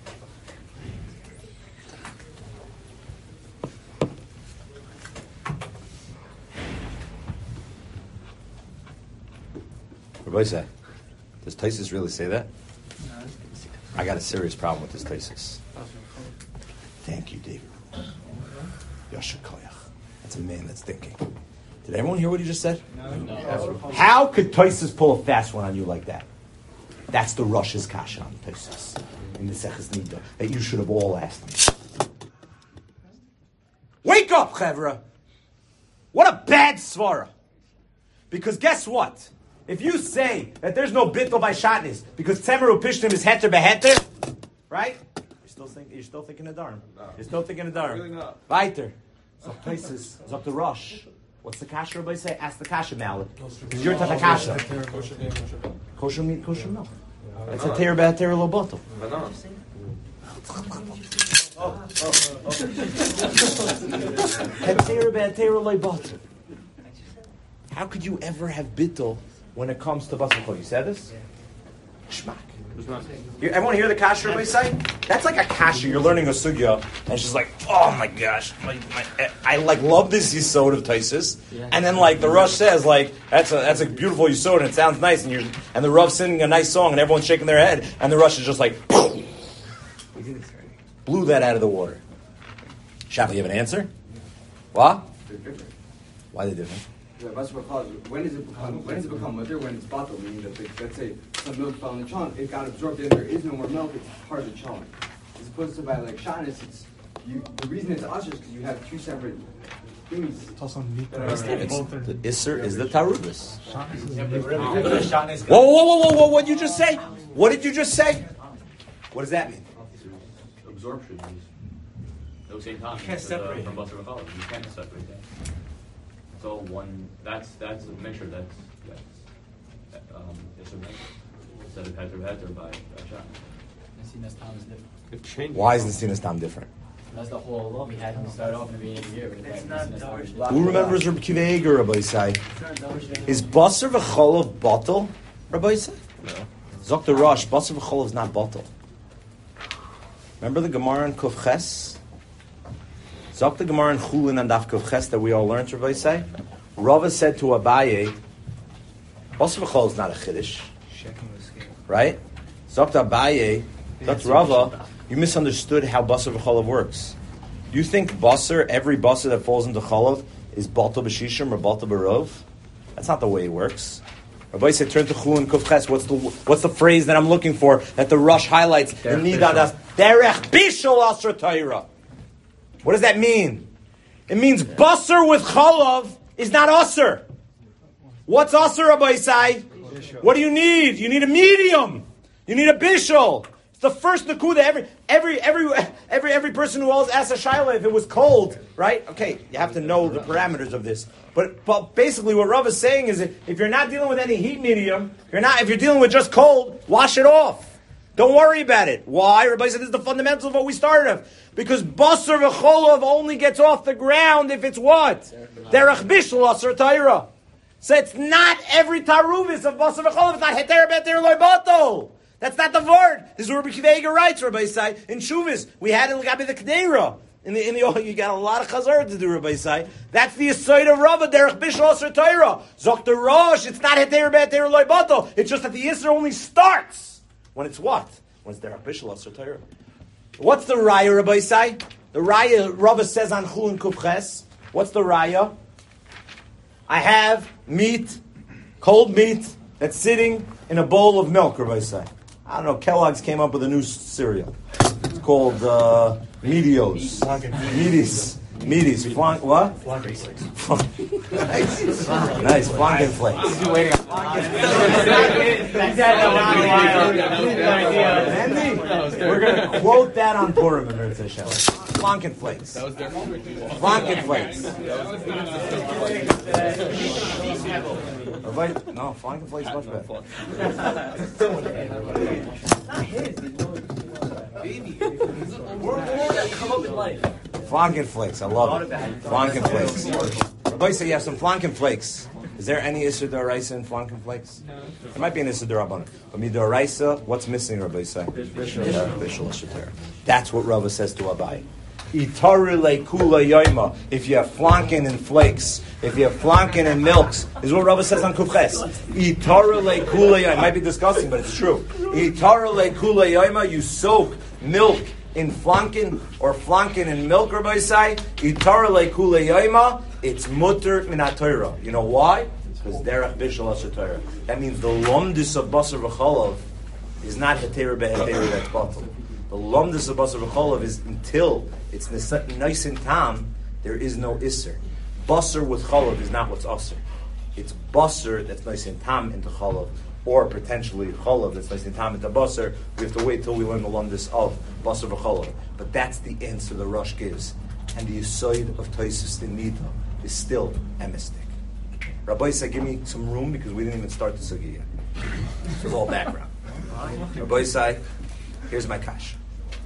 Rabbi say, does Taisus really say that? I got a serious problem with this Taisus. Thank you, David. Yasher Koyach. That's a man that's thinking. Did everyone hear what he just said? No. How could Taisus pull a fast one on you like that? That's the Rosh's kasha on Taisus in the Seches Nida that you should have all asked me. Wake up, Chevra! What a bad svara! Because guess what? If you say that there's no bittul by shatnis because Temeru Pishtim is heter beheter, right? You're still thinking of Dharm. You're still thinking of Dharm. Really not. Weiter. So places, Zok the Rosh. What's the kasha? Everybody say, ask the kasha mallet. Because you're tata kasha. Kosher meat, kosher milk. That's a teir beheter lo bottle. How could you ever have bittul when it comes to basar chol? You said this? Shmak. Everyone hear the kasha everybody say? That's like a kasha. You're learning a sugya, and she's like, "Oh my gosh, I like love this yisod of Taisus." And then like the Rosh says, like that's a beautiful yisod, and it sounds nice, and the Rav singing a nice song, and everyone's shaking their head, and the Rosh is just like, blew that out of the water. Shafi, you have an answer? What? They're different. Why are they different? When does it become mother? When it's bottled, meaning that let's say some milk fell in the chunk, it got absorbed in, there is no more milk, it's part of the chunk. As opposed to by like shatnez, the reason it's usher is because you have two separate things. The Isser is the Tarubis. Whoa, what did you just say? What did you just say? What does that mean? Absorption is no same time. You can't separate from basar v'chalav. You can't separate that. So that's a mixture that's it's a mixture instead of heter by shot. Nesinas Tam is different. Why is Nesinas Tam different? That's the whole law we had to start off in the beginning of the year. It's not Darish. Who remembers Rabbi Kiva Eger, Rabbi Yisai? Is basar v'chalav bottle, Rabbi Yisai? No. Zok the Rosh, basar v'chalav is not bottle. Remember the Gemara in Kuf Ches? Zok the Gemara in Chulin and Daf Kuf Ches that we all learned, Rabbi Yisai? Rava said to Abaye, basar v'chalav is not a chiddush. Right? Zok the Abaye, that's Rava, you misunderstood how basar v'chalav works. You think basar, every basar that falls into chalav, is balta b'shishim or balta b'rov? That's not the way it works. Rabbi said, turn to Chulin Kuf Ches. What's the phrase that I'm looking for that the Rosh highlights? Nidadas derech bishul asher Torah. What does that mean? It means basar with chalav is not asr. What's asr, Rabbi Yisai? What do you need? You need a medium. You need a bishul. It's the first nakuda. Every person who always asks a shayla if it was cold, right? Okay, you have to know the parameters of this. But basically, what Rav is saying is that if you're not dealing with any heat medium, if you're dealing with just cold, wash it off. Don't worry about it. Why? Everybody said this is the fundamentals of what we started of. Because basar v'cholav only gets off the ground if it's what? Derech bishul asar ta'ira. So it's not every taruvis of basar v'cholav. It's not heter beter loy bato. That's not the word. This is where Rabbi Kiva Eger writes, Rabbi Yisai. In Shuvis, we had in Gabi the K'deira. In the you got a lot of chazar to do, Rabbi Yisai. That's the aside of Rava, derech bishul asar ta'ira. Zok the Rosh, it's not heter beter loy bato. It's just that the Yisra only starts. When it's what? When it's derech bishul asar ta'ira. What's the raya, Rabbi Yisai? The raya, Rava says on Chulin Kuf Ches. What's the raya? I have meat, cold meat, that's sitting in a bowl of milk, Rabbi Yisai. I don't know, Kellogg's came up with a new cereal. It's called Meteos. Meaties. What? Nice. Flanken flakes. We're going to quote that on Purim in Eretz Hashem. Flanken flakes. Flanken flakes. No, Flanken flakes much better. Come up in life. Flanken flakes, I love it. Flanken flakes. Rabbi say you have some flanken flakes. Is there any Issur D'Oraisa in flanken flakes? No. There might be an Issur D'Rabbanan. But Midoraisa, what's missing, Rabbi say? Bishul. That's what Rava says to Abai. Itaru le'kula yoima. If you have flanken and flakes, if you have flanken and milks, is what Rava says on Kufches. Itaru le'kula yoima. It might be disgusting, but it's true. Itaru le'kula yoima. You soak milk in flanken or flanken in milk, Rabbi Yisai. Itara le'kula yoima. It's mutter min ha-Torah. You know why? Because derech bishul asar Torah. That means the lomdus of basar v'chalav is not heter be'heter that's bottle. The lomdus of basar v'chalav is until it's nice and tam, there is no isser. Basar with chalav is not what's asr. it's basar that's nice and tam into chalav, or potentially chalav that's nice and tam into basar. We have to wait till we learn the lundus of basar v'chalav. But that's the answer the Rosh gives. And the yisoid of Tosfos in Nida is still emistic. Rabbi said, give me some room because we didn't even start the sugi yet. It's all background. Rabbi said, here's my kasha.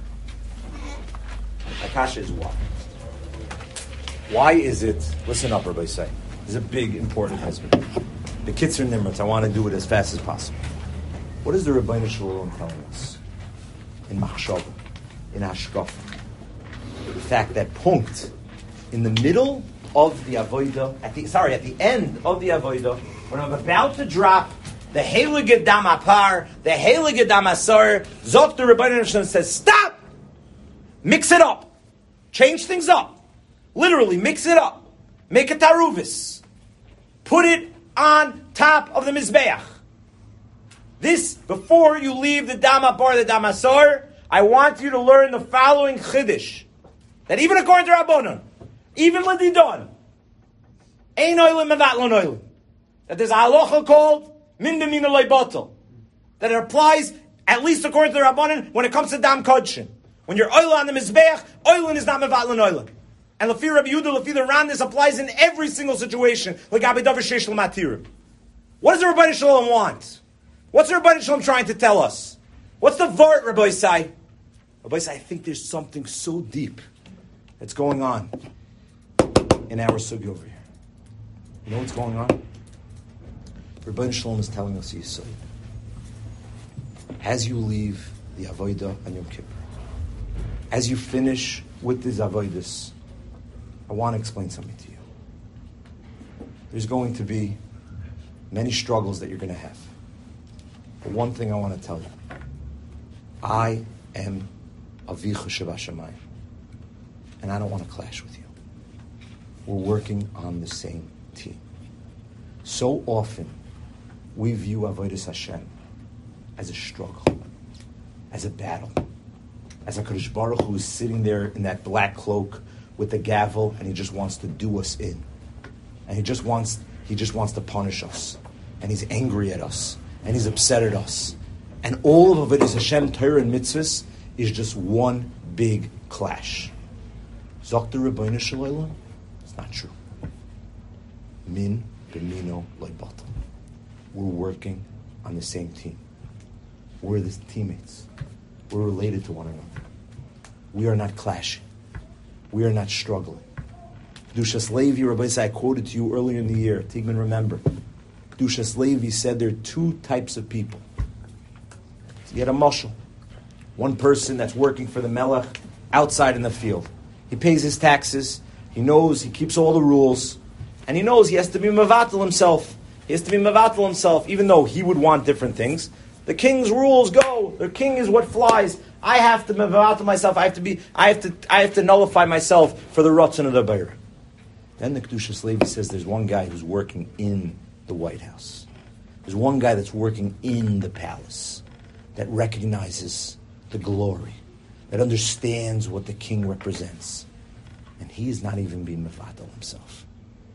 My kasha is what? Why is it, listen up, Rabbi Say, this is a big, important husband. The Kitzur Nimrutz, I want to do it as fast as possible. What is the Rebbeinu Shalom telling us? In Machshava, in Hashkafa. The fact that punkt, in the middle of the Avodah, at the end of the Avodah, when I'm about to drop the Heilige Dam Apar, the Heilige Dam Asar, Zok the Rebbeinu Shalom says, stop! Mix it up. Change things up. Literally, mix it up. Make a taruvis. Put it on top of the Mizbeach. This, before you leave the Dam Apar, the Dam Asar, I want you to learn the following chiddush. That even according to Rabbanon, even Ladidon, Ein Oilim Mevatlon Oilim. That there's a halacha called Min B'mina Lo Batel. That it applies, at least according to the Rabbanon, when it comes to Dam Kodshin. When you're oil on the Mizbeach, oilin is not Mevatlon Oilim. And Lefi Rabbi Yehuda, Lefi the Ran, this applies in every single situation. Like Abi Davar Sheish L'Matirim. What does the Rebbeinu Shalom want? What's the Rebbeinu Shalom trying to tell us? What's the vart, Rabbi Say? Rabbi Say, I think there's something so deep that's going on in our sugi over here. You know what's going on? Rebbeinu Shalom is telling us Yisod. As you leave the Avodah and Yom Kippur, as you finish with these Avodas, I want to explain something to you. There's going to be many struggles that you're going to have. But one thing I want to tell you. I am Avicha Shabashamayim. And I don't want to clash with you. We're working on the same team. So often, we view Avodas Hashem as a struggle, as a battle, as a Kadosh Baruch Hu is sitting there in that black cloak with the gavel, and he just wants to do us in, and he just wants to punish us, and he's angry at us, and he's upset at us, and all of Avodas Hashem, Torah, and mitzvahs is just one big clash. Zok the Rebbeinu Shalom, it's not true. Min b'mino lo batel. We're working on the same team. We're the teammates. We're related to one another. We are not clashing. We are not struggling. Kedushas Levi, Rabbi Say, I quoted to you earlier in the year. Tigman, remember. Kedushas Levi said there are two types of people. So you had a mashal. One person that's working for the Melech outside in the field. He pays his taxes. He knows, he keeps all the rules. And he knows he has to be mevatel himself. He has to be mevatel himself, even though he would want different things. The king's rules go. The king is what flies. I have to mevatel myself. I have to nullify myself for the Ratzon of the Beir. Then the Kedushas Levi says there's one guy who's working in the White House. There's one guy that's working in the palace that recognizes the glory, that understands what the king represents. And he is not even being mevatel himself.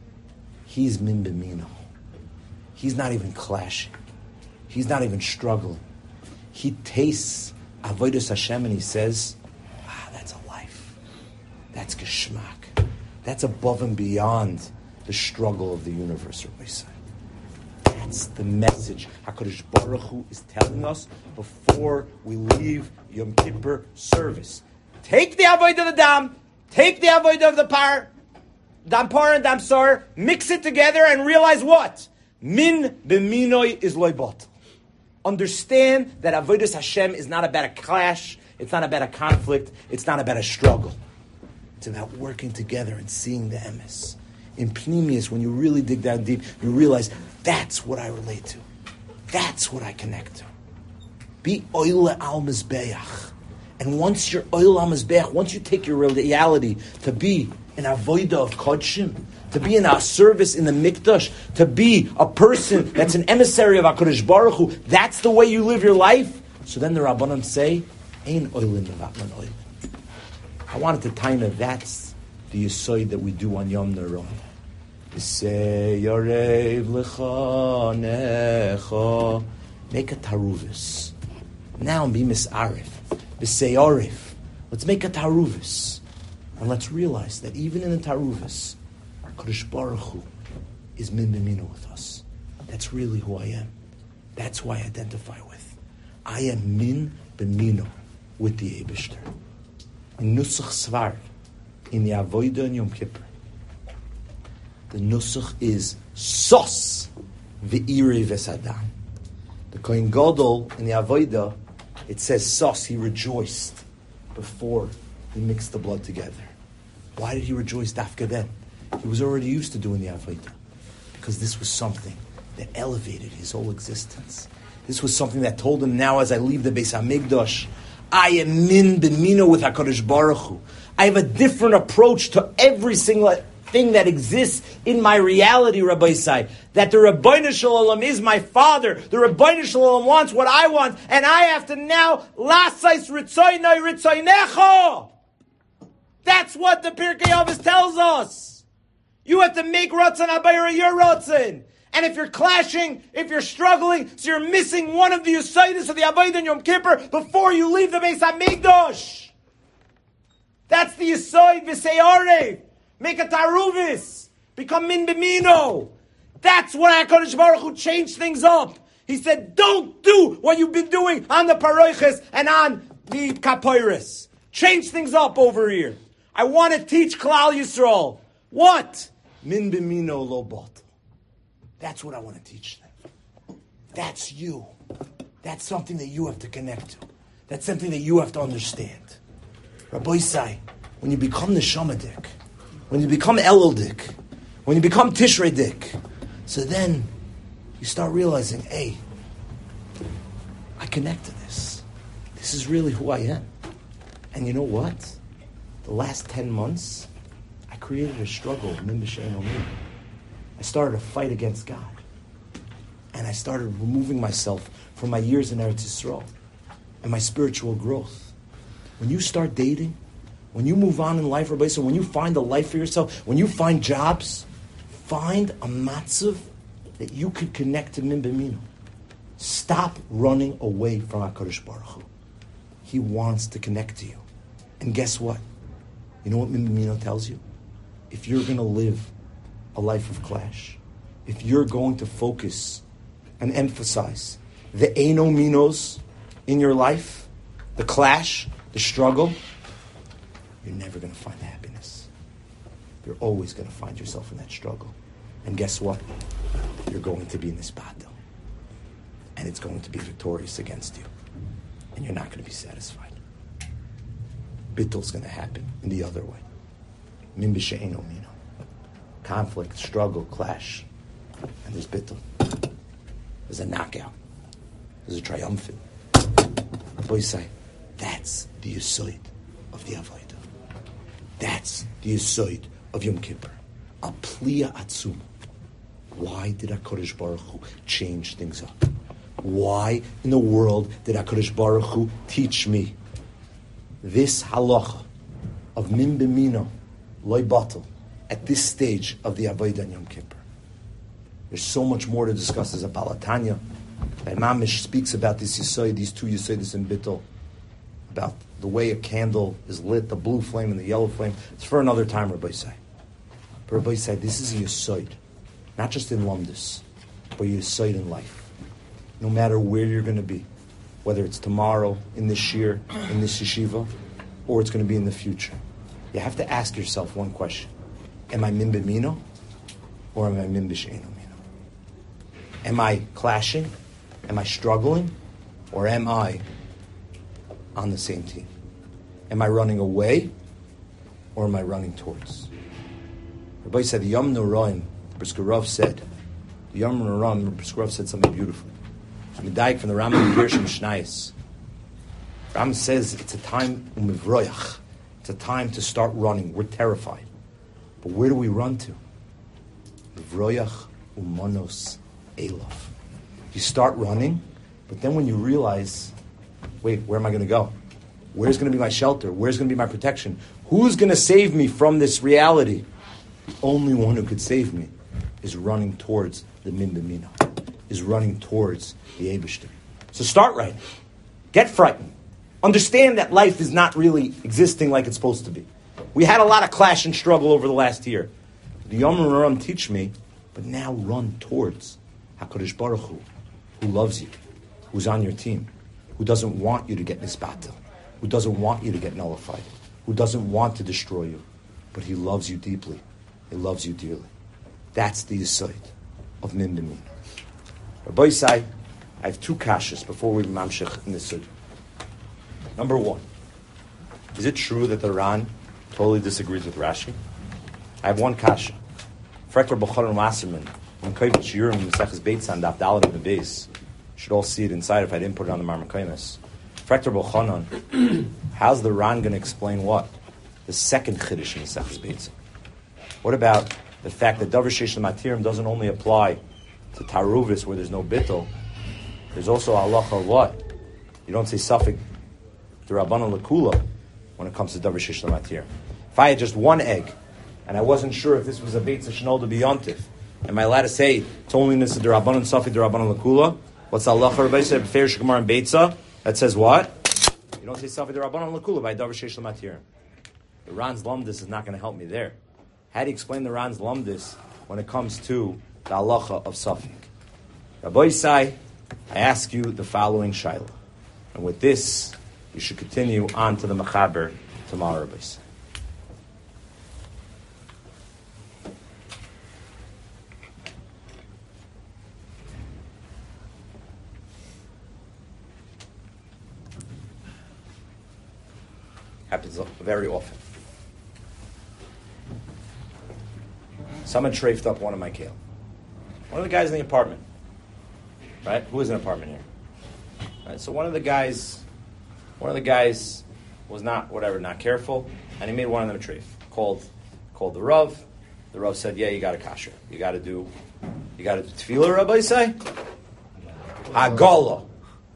He's min b'mino. He's not even clashing. He's not even struggling. He tastes Avodas Hashem and he says, that's a life. That's geschmack. That's above and beyond the struggle of the universe, Rabbi Say. That's the message HaKadosh Baruch Hu is telling us before we leave Yom Kippur service. Take the Avodah of the Dam, take the Avodah of the Par, Dam Par and Dam Sar, mix it together and realize what? Min b'minoi is loy batel. Understand that Avodas Hashem is not about a clash, it's not about a conflict, it's not about a struggle. It's about working together and seeing the emes. In Pnimius, when you really dig down deep, you realize that's what I relate to. That's what I connect to. Be oile al mizbeach. And once you're oile al mizbeach, once you take your reality to be an avodah of kodshim, to be in a service in the mikdash, to be a person that's an emissary of HaKadosh Baruch Hu, that's the way you live your life. So then the Rabbanan say, Ein oilin mevatlan oilin. I wanted to tell you that's the yisoid that we do on Yom Narayim. Say Yorev Lechanecha. Make a taruvis. Now be misarif. Say Yorev. Let's make a taruvis. And let's realize that even in the taruvis, Kodesh Baruch Hu is min b'mino with us. That's really who I am. That's who I identify with. I am min b'mino with the Eibishter. In Nusach Svar, in the Avodah and Yom Kippur, the Nusach is Sos v'irei v'sadam. The Kohen Gadol in the Avodah, it says Sos, he rejoiced before he mixed the blood together. Why did he rejoice dafka then? He was already used to doing the Avodah. Because this was something that elevated his whole existence. This was something that told him, now as I leave the Beis HaMikdash, I am min b'mino with HaKadosh Baruch Hu. I have a different approach to every single thing that exists in my reality, Rabbi Isai. That the Rabbeinu Shalom is my father. The Rabbeinu Shalom wants what I want. And I have to now, lasais ritzoynoi ritzoynecho. That's what the Pirkei Avos tells us. You have to make Ratzon Abayra your Ratzon. And if you're clashing, if you're struggling, so you're missing one of the Yosaitis of the Avodah and Yom Kippur before you leave the Beis HaMikdash. That's the Yosaid v'seyarev. Make a taruvis. Become min b'mino. That's what HaKadosh Baruch Hu changed things up. He said, don't do what you've been doing on the paroiches and on the kapoiris. Change things up over here. I want to teach Klal Yisrael. What? Min b'mino lo bot. That's what I want to teach them. That's you. That's something that you have to connect to. That's something that you have to understand. Rabbi Isai, when you become the Shamadik, when you become Eluldik, when you become Tishredik, so then you start realizing, hey, I connect to this. This is really who I am. And you know what? The last 10 months, I created a struggle, Min B'She'en Omer. I started a fight against God. And I started removing myself from my years in Eretz Yisrael and my spiritual growth. When you start dating, when you move on in life, Rabbi, so when you find a life for yourself, when you find jobs, find a matzav that you can connect to Min B'Mino. Stop running away from HaKadosh Baruch Hu. He wants to connect to you. And guess what? You know what Min B'Mino tells you? If you're going to live a life of clash, if you're going to focus and emphasize the Eino Minos in your life, the clash, the struggle, you're never going to find happiness. You're always going to find yourself in that struggle. And guess what? You're going to be in this battle. And it's going to be victorious against you. And you're not going to be satisfied. Bittel's going to happen in the other way. Min b'she'eino mino. Conflict, struggle, clash. And there's bittul. There's a knockout. There's a triumphant. Boy say, that's the Yesod of the Avodah. That's the Yesod of Yom Kippur. A pliya atzum. Why did HaKadosh Baruch Hu change things up? Why in the world did HaKadosh Baruch Hu teach me this halacha of min b'mino loy batel at this stage of the Avodah and Yom Kippur? There's so much more to discuss. There's a Balatanya that Mamish speaks about this Yesod, these two Yesodis in Bittul, about the way a candle is lit, the blue flame and the yellow flame. It's for another time, Rabbi Say. But Rabbi Say, this is a Yesod, not just in Lumdus, but a Yesod in life. No matter where you're going to be, whether it's tomorrow, in this year, in this yeshiva, or it's going to be in the future, you have to ask yourself one question. Am I min b'mino, or am I min b'she'eino mino? Am I clashing? Am I struggling? Or am I on the same team? Am I running away, or am I running towards? Rabbi said, the Yom Noraim, Brisker Rav said, the Yom Noraim, Brisker Rav said something beautiful. Medayik from the Rambam Gershom Shnayis. Rambam says it's a time umivroyach. It's a time to start running. We're terrified. But where do we run to? Vroyach umanos elov. You start running, but then when you realize, wait, where am I going to go? Where's going to be my shelter? Where's going to be my protection? Who's going to save me from this reality? Only one who could save me is running towards the Min B'Mino, is running towards the Eibishter. So start right now. Get frightened. Understand that life is not really existing like it's supposed to be. We had a lot of clash and struggle over the last year. The Yom Ram teach me, but now run towards HaKadosh Baruch Hu, who loves you, who's on your team, who doesn't want you to get nisbatel, who doesn't want you to get nullified, who doesn't want to destroy you, but he loves you deeply. He loves you dearly. That's the yesod of Min B'Min. Rabbi Yisai, I have two kashas before we mamshech in this sudh. Number one, is it true that the Ran totally disagrees with Rashi? I have one kasha. Frekler B'Choron Wasserman, when Kovet Shiurim in Maseches Beitz on Daf Dalet in the base, should all see it inside if I didn't put it on the Marmakaimis. Frekler B'Choron, how's the Ran going to explain what? The second Chiddush in Maseches Beitz. What about the fact that Davar Sheish L'Matirim doesn't only apply to Taruvis where there's no bittul, there's also halacha what? You don't say Safek the Rabbanan Lakula when it comes to Davar Sheish L'Matirim. If I had just one egg, and I wasn't sure if this was a Beitza Shnol to be Yontif, am I allowed to say it's only this the Rabbanan Safek the Rabbanan Lakula? What's the halacha? Everybody said Befer Shemar and Beitza. That says what? You don't say Safek the Rabbanan Lakula by Davar Sheish L'Matirim. The Ran's Lumdis is not going to help me there. How do you explain the Ran's Lumdis when it comes to the halacha of Safek? Rabbi Yisai, I ask you the following shayla, and with this, you should continue on to the Mechaber tomorrow, Rabbi Yisai. Happens very often. Someone trafed up one of my kale. One of the guys in the apartment. Right? Who is in an apartment here? Right? So one of the guys was not careful, and he made one of them a treif. Called the Rav. The Rav said, yeah, you got a kasher. You got to do tefillah, Rabbi say? Hagala.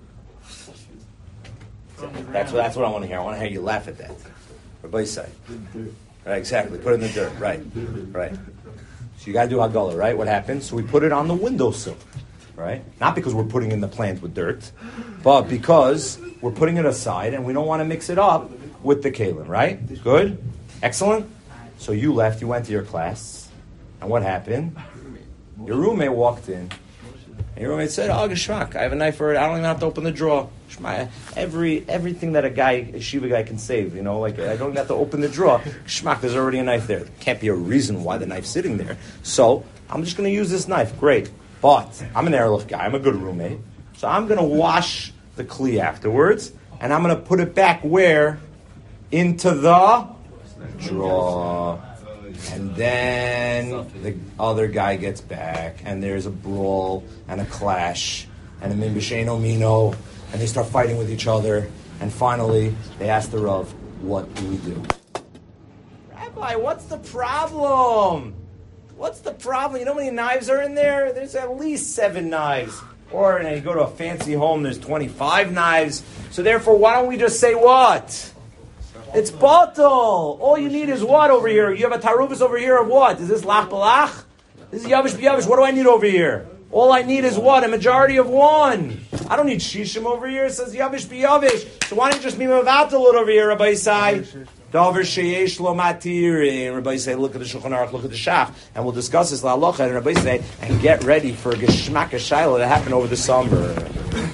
That's what I want to hear. I want to hear you laugh at that. Rabbi say. Right, exactly. Put it in the dirt. Right. So you got to do hagala, right? What happens? So we put it on the windowsill. Right? Not because we're putting in the plant with dirt, but because we're putting it aside and we don't want to mix it up with the kalim, right? Good? Excellent? So you left, you went to your class, and what happened? Your roommate walked in, and your roommate said, oh, Geshmak, I have a knife for it, I don't even have to open the drawer. Everything that a Shiva guy can save, like I don't even have to open the drawer. Geshmak, there's already a knife there. There can't be a reason why the knife's sitting there. So, I'm just going to use this knife. Great. But I'm an Erlich guy. I'm a good roommate. So I'm going to wash the kli afterwards, and I'm going to put it back where? Into the drawer. And then the other guy gets back, and there's a brawl and a clash and a min b'sheino mino, and they start fighting with each other. And finally, they ask the Rav, what do we do? Rabbi, what's the problem? What's the problem? You know how many knives are in there? There's at least 7 knives. Or you go to a fancy home, there's 25 knives. So therefore, why don't we just say what? It's bottle. All you need is what over here? You have a taruvus over here of what? Is this lach balach? This is yavish b'yavish. What do I need over here? All I need is what? A majority of 1. I don't need shishim over here. It says yavish b'yavish. So why don't you just be mavatal over here, Rabbi Yisai? Davar sheyesh lo matiri. And Rabbi say, look at the Shulchan Aruch, look at the Shach, and we'll discuss this la halacha. And Rabbi say, and get ready for a geshmak shayla that happened over the summer.